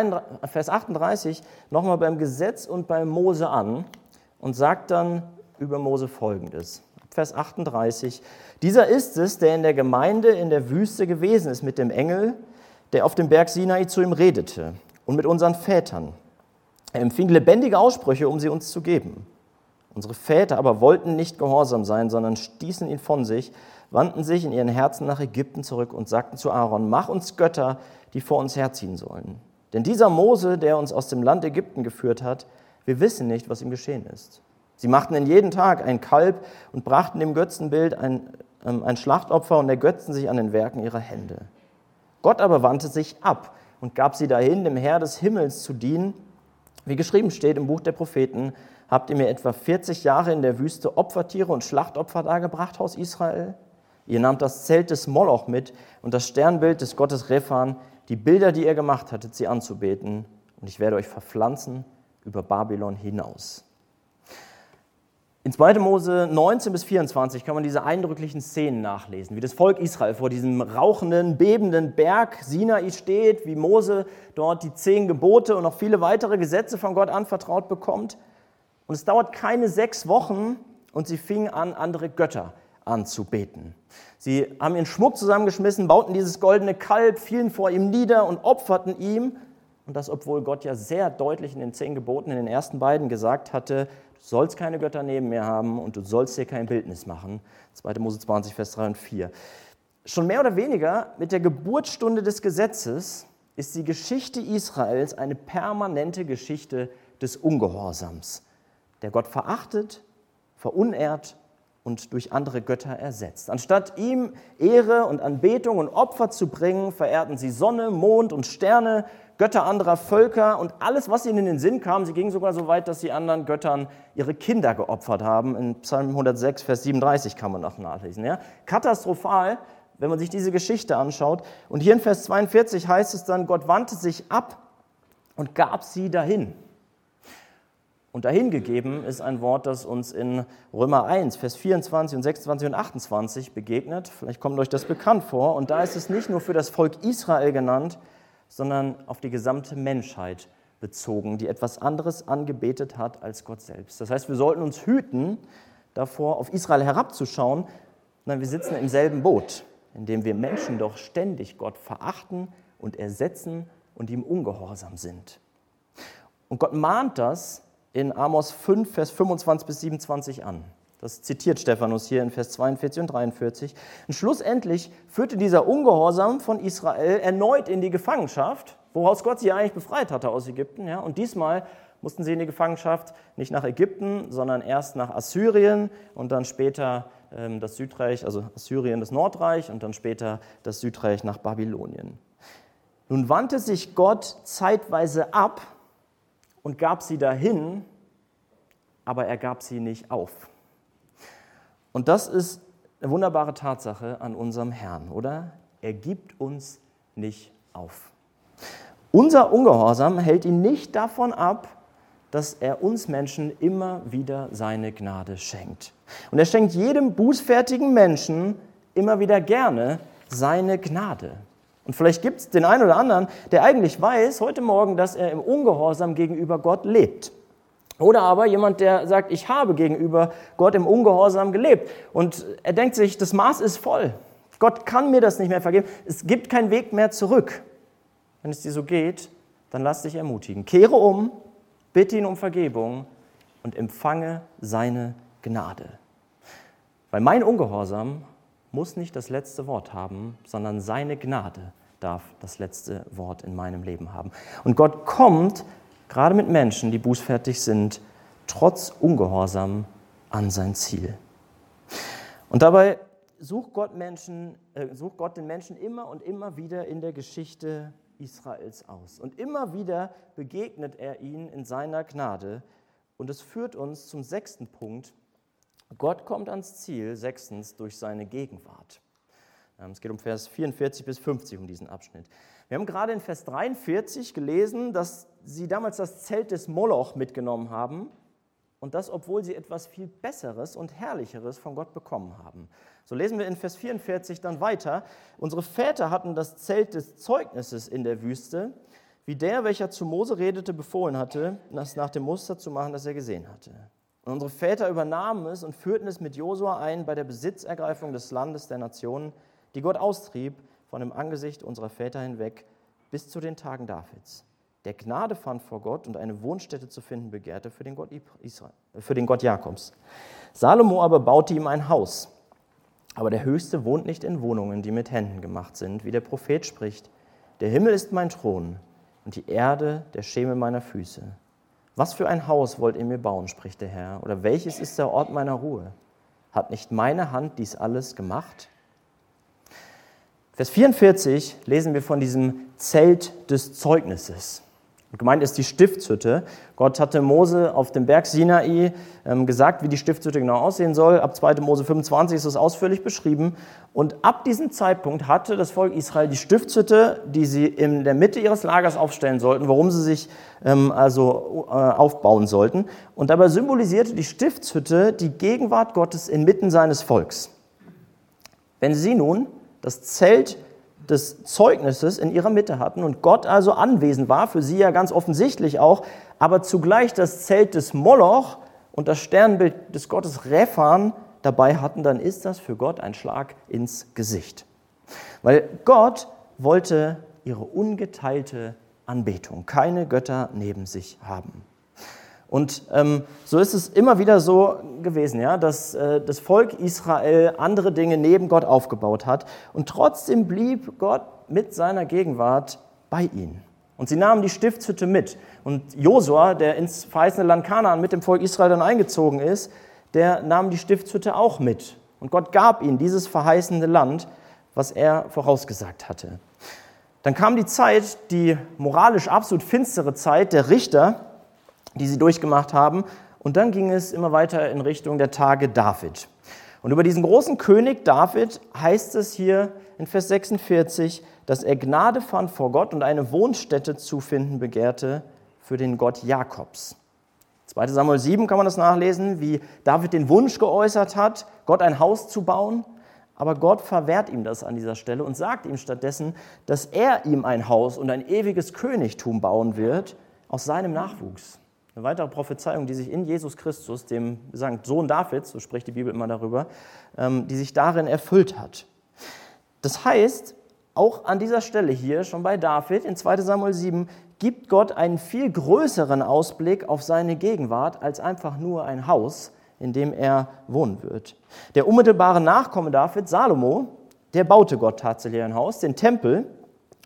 38 nochmal beim Gesetz und bei Mose an und sagt dann über Mose Folgendes. Vers 38, dieser ist es, der in der Gemeinde in der Wüste gewesen ist mit dem Engel, der auf dem Berg Sinai zu ihm redete und mit unseren Vätern. Er empfing lebendige Aussprüche, um sie uns zu geben. Unsere Väter aber wollten nicht gehorsam sein, sondern stießen ihn von sich, wandten sich in ihren Herzen nach Ägypten zurück und sagten zu Aaron, mach uns Götter, die vor uns herziehen sollen. Denn dieser Mose, der uns aus dem Land Ägypten geführt hat, wir wissen nicht, was ihm geschehen ist. Sie machten in jeden Tag ein Kalb und brachten dem Götzenbild ein Schlachtopfer und ergötzten sich an den Werken ihrer Hände. Gott aber wandte sich ab und gab sie dahin, dem Herr des Himmels zu dienen. Wie geschrieben steht im Buch der Propheten, habt ihr mir etwa 40 Jahre in der Wüste Opfertiere und Schlachtopfer dargebracht, Haus Israel? Ihr nahmt das Zelt des Moloch mit und das Sternbild des Gottes Rephan, die Bilder, die ihr gemacht hattet, sie anzubeten. Und ich werde euch verpflanzen über Babylon hinaus. In 2. Mose 19 bis 24 kann man diese eindrücklichen Szenen nachlesen, wie das Volk Israel vor diesem rauchenden, bebenden Berg Sinai steht, wie Mose dort die 10 Gebote und noch viele weitere Gesetze von Gott anvertraut bekommt. Und es dauert keine 6 Wochen und sie fingen an, andere Götter anzubeten. Sie haben ihren Schmuck zusammengeschmissen, bauten dieses goldene Kalb, fielen vor ihm nieder und opferten ihm. Und das, obwohl Gott ja sehr deutlich in den 10 Geboten, in den ersten beiden gesagt hatte, du sollst keine Götter neben mir haben und du sollst dir kein Bildnis machen. 2. Mose 20, Vers 3 und 4. Schon mehr oder weniger mit der Geburtsstunde des Gesetzes ist die Geschichte Israels eine permanente Geschichte des Ungehorsams, der Gott verachtet, verunehrt und durch andere Götter ersetzt. Anstatt ihm Ehre und Anbetung und Opfer zu bringen, verehrten sie Sonne, Mond und Sterne, Götter anderer Völker und alles, was ihnen in den Sinn kam. Sie gingen sogar so weit, dass sie anderen Göttern ihre Kinder geopfert haben. In Psalm 106, Vers 37 kann man nachlesen. Ja? Katastrophal, wenn man sich diese Geschichte anschaut. Und hier in Vers 42 heißt es dann, Gott wandte sich ab und gab sie dahin. Und dahingegeben ist ein Wort, das uns in Römer 1, Vers 24 und 26 und 28 begegnet. Vielleicht kommt euch das bekannt vor. Und da ist es nicht nur für das Volk Israel genannt, sondern auf die gesamte Menschheit bezogen, die etwas anderes angebetet hat als Gott selbst. Das heißt, wir sollten uns hüten, davor auf Israel herabzuschauen, sondern wir sitzen im selben Boot, in dem wir Menschen doch ständig Gott verachten und ersetzen und ihm ungehorsam sind. Und Gott mahnt das in Amos 5, Vers 25 bis 27 an. Das zitiert Stephanus hier in Vers 42 und 43. Und schlussendlich führte dieser Ungehorsam von Israel erneut in die Gefangenschaft. woraus Gott sie eigentlich befreit hatte aus Ägypten. Ja? Und diesmal mussten sie in die Gefangenschaft nicht nach Ägypten, sondern erst nach Assyrien und dann später das Südreich, also Assyrien das Nordreich und dann später das Südreich nach Babylonien. Nun wandte sich Gott zeitweise ab und gab sie dahin, aber er gab sie nicht auf. Und das ist eine wunderbare Tatsache an unserem Herrn, oder? Er gibt uns nicht auf. Unser Ungehorsam hält ihn nicht davon ab, dass er uns Menschen immer wieder seine Gnade schenkt. Und er schenkt jedem bußfertigen Menschen immer wieder gerne seine Gnade. Und vielleicht gibt es den einen oder anderen, der eigentlich weiß heute Morgen, dass er im Ungehorsam gegenüber Gott lebt. Oder aber jemand, der sagt, ich habe gegenüber Gott im Ungehorsam gelebt. Und er denkt sich, das Maß ist voll. Gott kann mir das nicht mehr vergeben. Es gibt keinen Weg mehr zurück. Wenn es dir so geht, dann lass dich ermutigen. Kehre um, bitte ihn um Vergebung und empfange seine Gnade. Weil mein Ungehorsam muss nicht das letzte Wort haben, sondern seine Gnade darf das letzte Wort in meinem Leben haben. Und Gott kommt, gerade mit Menschen, die bußfertig sind, trotz Ungehorsam an sein Ziel. Und dabei sucht Gott den Menschen immer und immer wieder in der Geschichte Israels aus. Und immer wieder begegnet er ihnen in seiner Gnade. Und es führt uns zum 6. Punkt. Gott kommt ans Ziel, 6. durch seine Gegenwart. Es geht um Vers 44 bis 50 um diesen Abschnitt. Wir haben gerade in Vers 43 gelesen, dass sie damals das Zelt des Moloch mitgenommen haben und das, obwohl sie etwas viel Besseres und Herrlicheres von Gott bekommen haben. So lesen wir in Vers 44 dann weiter. Unsere Väter hatten das Zelt des Zeugnisses in der Wüste, wie der, welcher zu Mose redete, befohlen hatte, das nach dem Muster zu machen, das er gesehen hatte. Und unsere Väter übernahmen es und führten es mit Josua ein bei der Besitzergreifung des Landes der Nationen, die Gott austrieb von dem Angesicht unserer Väter hinweg bis zu den Tagen Davids, der Gnade fand vor Gott und eine Wohnstätte zu finden begehrte für den Gott Jakobs. Salomo aber baute ihm ein Haus. Aber der Höchste wohnt nicht in Wohnungen, die mit Händen gemacht sind, wie der Prophet spricht. Der Himmel ist mein Thron und die Erde der Schemel meiner Füße. Was für ein Haus wollt ihr mir bauen, spricht der Herr, oder welches ist der Ort meiner Ruhe? Hat nicht meine Hand dies alles gemacht? Vers 44 lesen wir von diesem Zelt des Zeugnisses. Und gemeint ist die Stiftshütte. Gott hatte Mose auf dem Berg Sinai gesagt, wie die Stiftshütte genau aussehen soll. Ab 2. Mose 25 ist das ausführlich beschrieben. Und ab diesem Zeitpunkt hatte das Volk Israel die Stiftshütte, die sie in der Mitte ihres Lagers aufstellen sollten, worum sie sich aufbauen sollten. Und dabei symbolisierte die Stiftshütte die Gegenwart Gottes inmitten seines Volks. Wenn sie nun das Zelt des Zeugnisses in ihrer Mitte hatten und Gott also anwesend war, für sie ja ganz offensichtlich auch, aber zugleich das Zelt des Moloch und das Sternbild des Gottes Rephan dabei hatten, dann ist das für Gott ein Schlag ins Gesicht. Weil Gott wollte ihre ungeteilte Anbetung, keine Götter neben sich haben. Und so ist es immer wieder so gewesen, ja, dass das Volk Israel andere Dinge neben Gott aufgebaut hat. Und trotzdem blieb Gott mit seiner Gegenwart bei ihnen. Und sie nahmen die Stiftshütte mit. Und Josua, der ins verheißene Land Kanaan mit dem Volk Israel dann eingezogen ist, der nahm die Stiftshütte auch mit. Und Gott gab ihnen dieses verheißene Land, was er vorausgesagt hatte. Dann kam die Zeit, die moralisch absolut finstere Zeit der Richter, die sie durchgemacht haben. Und dann ging es immer weiter in Richtung der Tage David. Und über diesen großen König David heißt es hier in Vers 46, dass er Gnade fand vor Gott und eine Wohnstätte zu finden begehrte für den Gott Jakobs. 2. Samuel 7 kann man das nachlesen, wie David den Wunsch geäußert hat, Gott ein Haus zu bauen. Aber Gott verwehrt ihm das an dieser Stelle und sagt ihm stattdessen, dass er ihm ein Haus und ein ewiges Königtum bauen wird aus seinem Nachwuchs. Eine weitere Prophezeiung, die sich in Jesus Christus, dem Sohn Davids, so spricht die Bibel immer darüber, die sich darin erfüllt hat. Das heißt, auch an dieser Stelle hier, schon bei David, in 2 Samuel 7, gibt Gott einen viel größeren Ausblick auf seine Gegenwart als einfach nur ein Haus, in dem er wohnen wird. Der unmittelbare Nachkomme David, Salomo, der baute Gott tatsächlich ein Haus, den Tempel.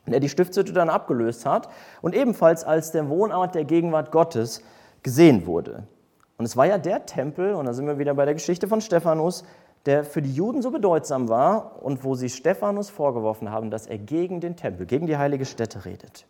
und er die Stiftshütte dann abgelöst hat und ebenfalls als der Wohnort der Gegenwart Gottes gesehen wurde. Und es war ja der Tempel, und da sind wir wieder bei der Geschichte von Stephanus, der für die Juden so bedeutsam war und wo sie Stephanus vorgeworfen haben, dass er gegen den Tempel, gegen die heilige Stätte redet.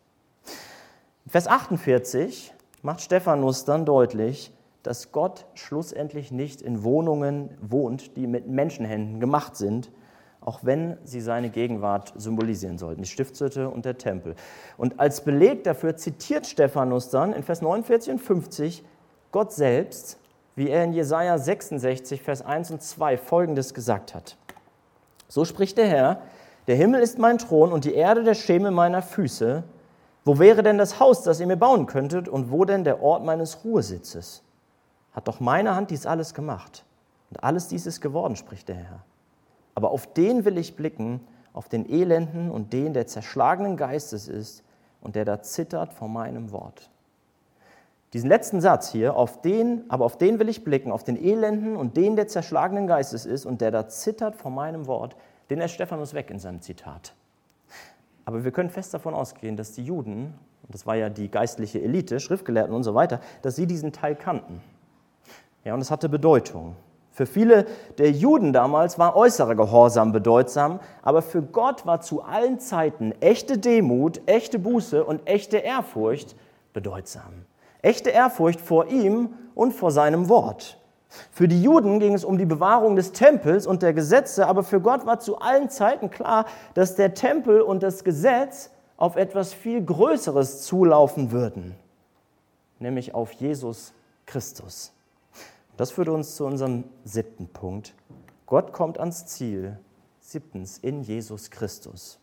In Vers 48 macht Stephanus dann deutlich, dass Gott schlussendlich nicht in Wohnungen wohnt, die mit Menschenhänden gemacht sind, auch wenn sie seine Gegenwart symbolisieren sollten, die Stiftshütte und der Tempel. Und als Beleg dafür zitiert Stephanus dann in Vers 49 und 50 Gott selbst, wie er in Jesaja 66, Vers 1 und 2 Folgendes gesagt hat. So spricht der Herr, der Himmel ist mein Thron und die Erde der Schemel meiner Füße. Wo wäre denn das Haus, das ihr mir bauen könntet, und wo denn der Ort meines Ruhesitzes? Hat doch meine Hand dies alles gemacht. Und alles dies ist geworden, spricht der Herr. Aber auf den will ich blicken, auf den Elenden und den, der zerschlagenen Geistes ist und der da zittert vor meinem Wort. Diesen letzten Satz hier, auf den will ich blicken, auf den Elenden und den, der zerschlagenen Geistes ist und der da zittert vor meinem Wort, den lässt Stephanus weg in seinem Zitat. Aber wir können fest davon ausgehen, dass die Juden, und das war ja die geistliche Elite, Schriftgelehrten und so weiter, dass sie diesen Teil kannten. Ja, und es hatte Bedeutung. Für viele der Juden damals war äußerer Gehorsam bedeutsam, aber für Gott war zu allen Zeiten echte Demut, echte Buße und echte Ehrfurcht bedeutsam. Echte Ehrfurcht vor ihm und vor seinem Wort. Für die Juden ging es um die Bewahrung des Tempels und der Gesetze, aber für Gott war zu allen Zeiten klar, dass der Tempel und das Gesetz auf etwas viel Größeres zulaufen würden, nämlich auf Jesus Christus. Das führt uns zu unserem 7. Punkt. Gott kommt ans Ziel. 7. in Jesus Christus.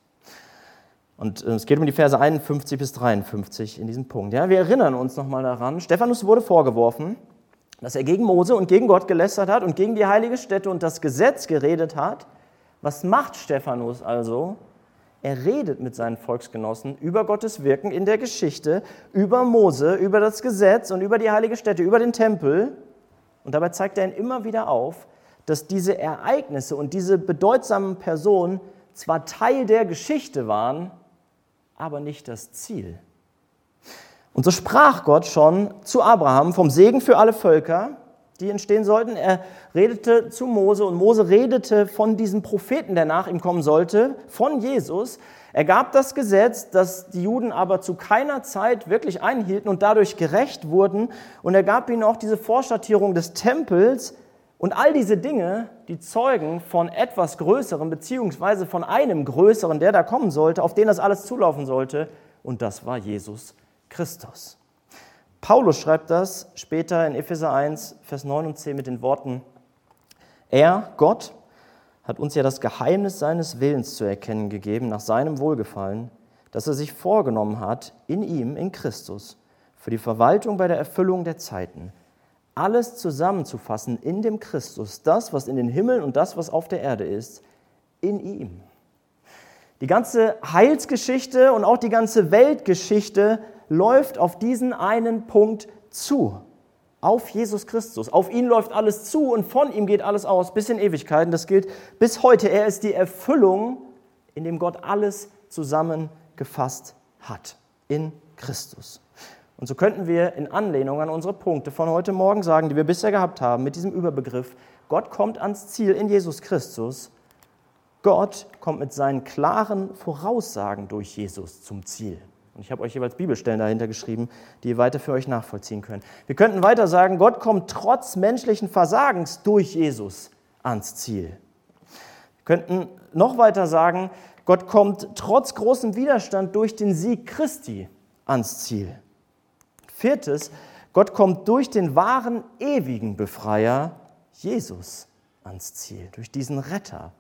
Und es geht um die Verse 51 bis 53 in diesem Punkt. Ja, wir erinnern uns nochmal daran, Stephanus wurde vorgeworfen, dass er gegen Mose und gegen Gott gelästert hat und gegen die heilige Stätte und das Gesetz geredet hat. Was macht Stephanus also? Er redet mit seinen Volksgenossen über Gottes Wirken in der Geschichte, über Mose, über das Gesetz und über die heilige Stätte, über den Tempel. Und dabei zeigt er ihnen immer wieder auf, dass diese Ereignisse und diese bedeutsamen Personen zwar Teil der Geschichte waren, aber nicht das Ziel. Und so sprach Gott schon zu Abraham vom Segen für alle Völker, die entstehen sollten. Er redete zu Mose und Mose redete von diesem Propheten, der nach ihm kommen sollte, von Jesus. Er gab das Gesetz, das die Juden aber zu keiner Zeit wirklich einhielten und dadurch gerecht wurden. Und er gab ihnen auch diese Vorschattierung des Tempels. Und all diese Dinge, die zeugen von etwas Größerem, beziehungsweise von einem Größeren, der da kommen sollte, auf den das alles zulaufen sollte. Und das war Jesus Christus. Paulus schreibt das später in Epheser 1, Vers 9 und 10 mit den Worten: Er, Gott, hat uns ja das Geheimnis seines Willens zu erkennen gegeben, nach seinem Wohlgefallen, dass er sich vorgenommen hat, in ihm, in Christus, für die Verwaltung bei der Erfüllung der Zeiten, alles zusammenzufassen in dem Christus, das, was in den Himmeln und das, was auf der Erde ist, in ihm. Die ganze Heilsgeschichte und auch die ganze Weltgeschichte läuft auf diesen einen Punkt zu, auf Jesus Christus. Auf ihn läuft alles zu und von ihm geht alles aus, bis in Ewigkeiten. Das gilt bis heute. Er ist die Erfüllung, in dem Gott alles zusammengefasst hat, in Christus. Und so könnten wir in Anlehnung an unsere Punkte von heute Morgen sagen, die wir bisher gehabt haben, mit diesem Überbegriff: Gott kommt ans Ziel in Jesus Christus. Gott kommt mit seinen klaren Voraussagen durch Jesus zum Ziel. Und ich habe euch jeweils Bibelstellen dahinter geschrieben, die ihr weiter für euch nachvollziehen könnt. Wir könnten weiter sagen, Gott kommt trotz menschlichen Versagens durch Jesus ans Ziel. Wir könnten noch weiter sagen, Gott kommt trotz großem Widerstand durch den Sieg Christi ans Ziel. 4. Gott kommt durch den wahren, ewigen Befreier, Jesus, ans Ziel, durch diesen Retter.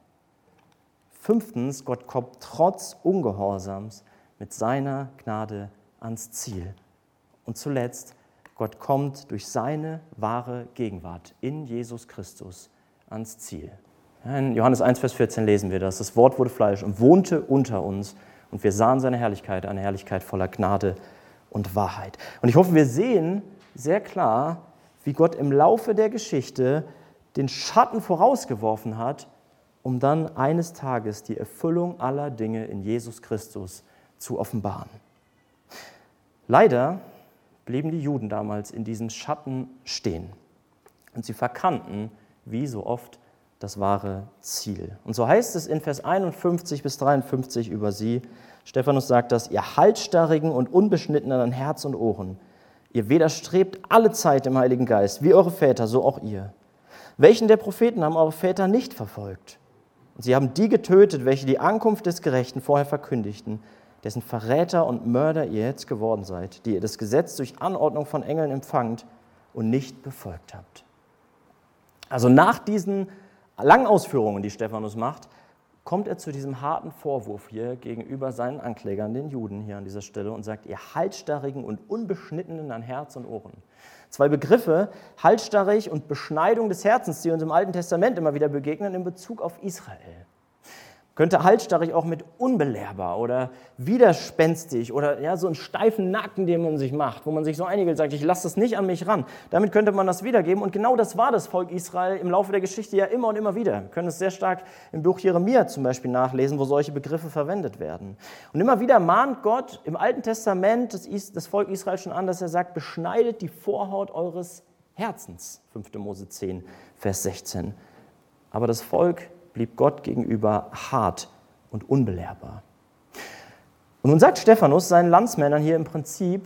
5. Gott kommt trotz Ungehorsams mit seiner Gnade ans Ziel. Und zuletzt, Gott kommt durch seine wahre Gegenwart in Jesus Christus ans Ziel. In Johannes 1, Vers 14 lesen wir das. Das Wort wurde Fleisch und wohnte unter uns und wir sahen seine Herrlichkeit, eine Herrlichkeit voller Gnade und Wahrheit. Und ich hoffe, wir sehen sehr klar, wie Gott im Laufe der Geschichte den Schatten vorausgeworfen hat, um dann eines Tages die Erfüllung aller Dinge in Jesus Christus zu offenbaren. Leider blieben die Juden damals in diesem Schatten stehen und sie verkannten, wie so oft, das wahre Ziel. Und so heißt es in Vers 51 bis 53 über sie, Stephanus sagt das, ihr halsstarrigen und unbeschnittenen an Herz und Ohren, ihr widerstrebt alle Zeit dem Heiligen Geist, wie eure Väter, so auch ihr. Welchen der Propheten haben eure Väter nicht verfolgt? Und sie haben die getötet, welche die Ankunft des Gerechten vorher verkündigten, dessen Verräter und Mörder ihr jetzt geworden seid, die ihr das Gesetz durch Anordnung von Engeln empfangt und nicht befolgt habt. Also nach diesen langen Ausführungen, die Stephanus macht, kommt er zu diesem harten Vorwurf hier gegenüber seinen Anklägern, den Juden hier an dieser Stelle, und sagt, ihr halsstarrigen und unbeschnittenen an Herz und Ohren. Zwei Begriffe, halsstarrig und Beschneidung des Herzens, die uns im Alten Testament immer wieder begegnen in Bezug auf Israel. Könnte halsstarrig auch mit unbelehrbar oder widerspenstig oder ja, so einen steifen Nacken, den man sich macht, wo man sich so einigelt, sagt, ich lasse das nicht an mich ran. Damit könnte man das wiedergeben. Und genau das war das Volk Israel im Laufe der Geschichte ja immer und immer wieder. Wir können es sehr stark im Buch Jeremia zum Beispiel nachlesen, wo solche Begriffe verwendet werden. Und immer wieder mahnt Gott im Alten Testament das Volk Israel schon an, dass er sagt, beschneidet die Vorhaut eures Herzens. 5. Mose 10, Vers 16. Aber das Volk blieb Gott gegenüber hart und unbelehrbar. Und nun sagt Stephanus seinen Landsmännern hier im Prinzip,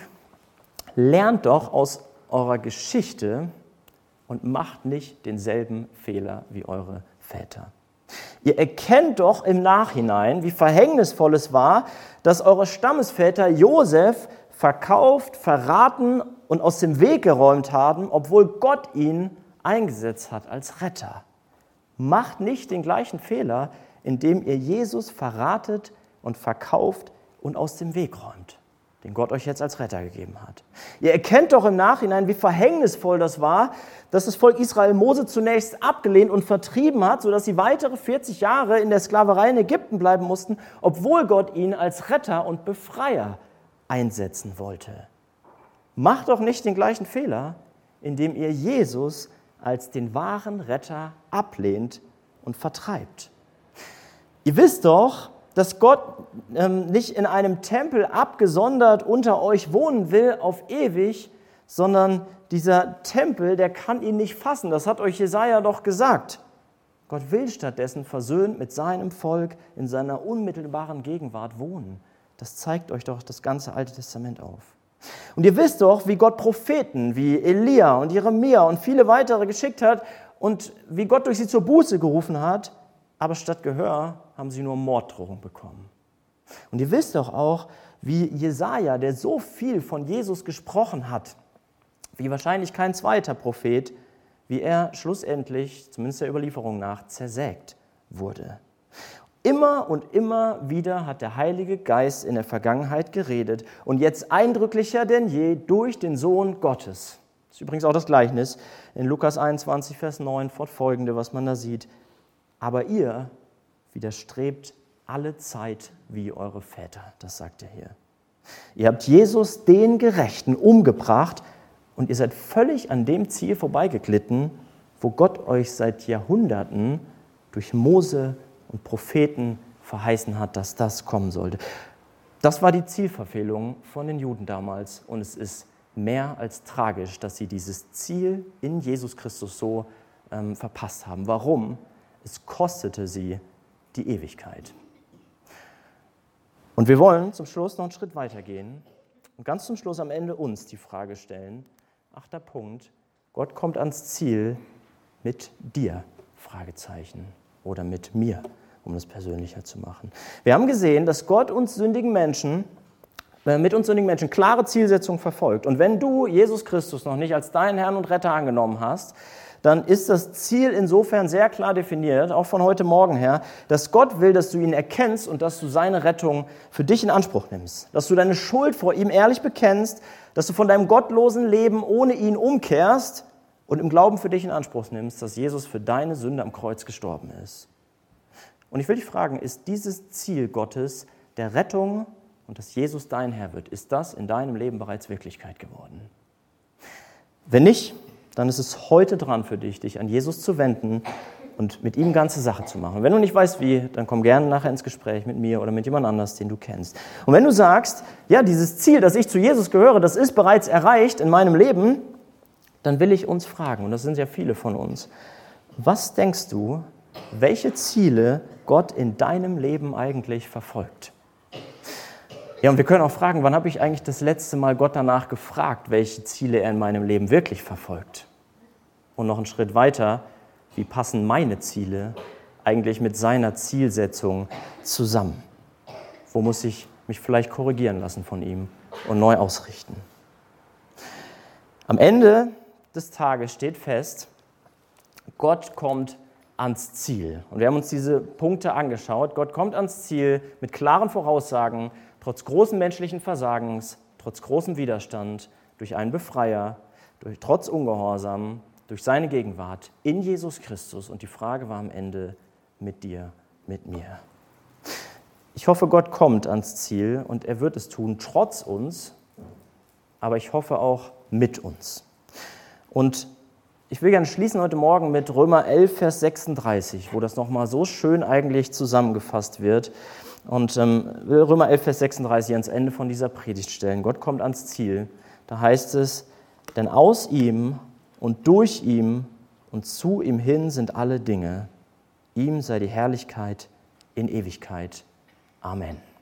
lernt doch aus eurer Geschichte und macht nicht denselben Fehler wie eure Väter. Ihr erkennt doch im Nachhinein, wie verhängnisvoll es war, dass eure Stammesväter Josef verkauft, verraten und aus dem Weg geräumt haben, obwohl Gott ihn eingesetzt hat als Retter. Macht nicht den gleichen Fehler, indem ihr Jesus verratet und verkauft und aus dem Weg räumt, den Gott euch jetzt als Retter gegeben hat. Ihr erkennt doch im Nachhinein, wie verhängnisvoll das war, dass das Volk Israel Mose zunächst abgelehnt und vertrieben hat, sodass sie weitere 40 Jahre in der Sklaverei in Ägypten bleiben mussten, obwohl Gott ihn als Retter und Befreier einsetzen wollte. Macht doch nicht den gleichen Fehler, indem ihr Jesus als den wahren Retter ablehnt und vertreibt. Ihr wisst doch, dass Gott nicht in einem Tempel abgesondert unter euch wohnen will auf ewig, sondern dieser Tempel, der kann ihn nicht fassen. Das hat euch Jesaja doch gesagt. Gott will stattdessen versöhnt mit seinem Volk in seiner unmittelbaren Gegenwart wohnen. Das zeigt euch doch das ganze Alte Testament auf. Und ihr wisst doch, wie Gott Propheten wie Elia und Jeremia und viele weitere geschickt hat und wie Gott durch sie zur Buße gerufen hat, aber statt Gehör haben sie nur Morddrohung bekommen. Und ihr wisst doch auch, wie Jesaja, der so viel von Jesus gesprochen hat, wie wahrscheinlich kein zweiter Prophet, wie er schlussendlich, zumindest der Überlieferung nach, zersägt wurde. Immer und immer wieder hat der Heilige Geist in der Vergangenheit geredet und jetzt eindrücklicher denn je durch den Sohn Gottes. Das ist übrigens auch das Gleichnis in Lukas 21, Vers 9 fortfolgende, was man da sieht. Aber ihr widerstrebt alle Zeit wie eure Väter, das sagt er hier. Ihr habt Jesus, den Gerechten, umgebracht und ihr seid völlig an dem Ziel vorbeigeglitten, wo Gott euch seit Jahrhunderten durch Mose und Propheten verheißen hat, dass das kommen sollte. Das war die Zielverfehlung von den Juden damals und es ist mehr als tragisch, dass sie dieses Ziel in Jesus Christus so verpasst haben. Warum? Es kostete sie die Ewigkeit. Und wir wollen zum Schluss noch einen Schritt weitergehen und ganz zum Schluss am Ende uns die Frage stellen, 8. Punkt, Gott kommt ans Ziel mit dir, Fragezeichen. Oder mit mir, um das persönlicher zu machen. Wir haben gesehen, dass Gott mit uns sündigen Menschen klare Zielsetzungen verfolgt. Und wenn du Jesus Christus noch nicht als deinen Herrn und Retter angenommen hast, dann ist das Ziel insofern sehr klar definiert, auch von heute Morgen her, dass Gott will, dass du ihn erkennst und dass du seine Rettung für dich in Anspruch nimmst. Dass du deine Schuld vor ihm ehrlich bekennst, dass du von deinem gottlosen Leben ohne ihn umkehrst und im Glauben für dich in Anspruch nimmst, dass Jesus für deine Sünde am Kreuz gestorben ist. Und ich will dich fragen, ist dieses Ziel Gottes der Rettung und dass Jesus dein Herr wird, ist das in deinem Leben bereits Wirklichkeit geworden? Wenn nicht, dann ist es heute dran für dich, dich an Jesus zu wenden und mit ihm ganze Sache zu machen. Und wenn du nicht weißt wie, dann komm gerne nachher ins Gespräch mit mir oder mit jemand anders, den du kennst. Und wenn du sagst, ja, dieses Ziel, dass ich zu Jesus gehöre, das ist bereits erreicht in meinem Leben, dann will ich uns fragen, und das sind ja viele von uns, was denkst du, welche Ziele Gott in deinem Leben eigentlich verfolgt? Ja, und wir können auch fragen, wann habe ich eigentlich das letzte Mal Gott danach gefragt, welche Ziele er in meinem Leben wirklich verfolgt? Und noch einen Schritt weiter, wie passen meine Ziele eigentlich mit seiner Zielsetzung zusammen? Wo muss ich mich vielleicht korrigieren lassen von ihm und neu ausrichten? Am Ende des Tages steht fest, Gott kommt ans Ziel. Und wir haben uns diese Punkte angeschaut. Gott kommt ans Ziel mit klaren Voraussagen, trotz großen menschlichen Versagens, trotz großem Widerstand, durch einen Befreier, trotz Ungehorsam, durch seine Gegenwart in Jesus Christus. Und die Frage war am Ende mit dir, mit mir. Ich hoffe, Gott kommt ans Ziel und er wird es tun, trotz uns, aber ich hoffe auch mit uns. Und ich will gerne schließen heute Morgen mit Römer 11, Vers 36, wo das nochmal so schön eigentlich zusammengefasst wird. Und will Römer 11, Vers 36 ans Ende von dieser Predigt stellen. Gott kommt ans Ziel. Da heißt es, denn aus ihm und durch ihm und zu ihm hin sind alle Dinge. Ihm sei die Herrlichkeit in Ewigkeit. Amen.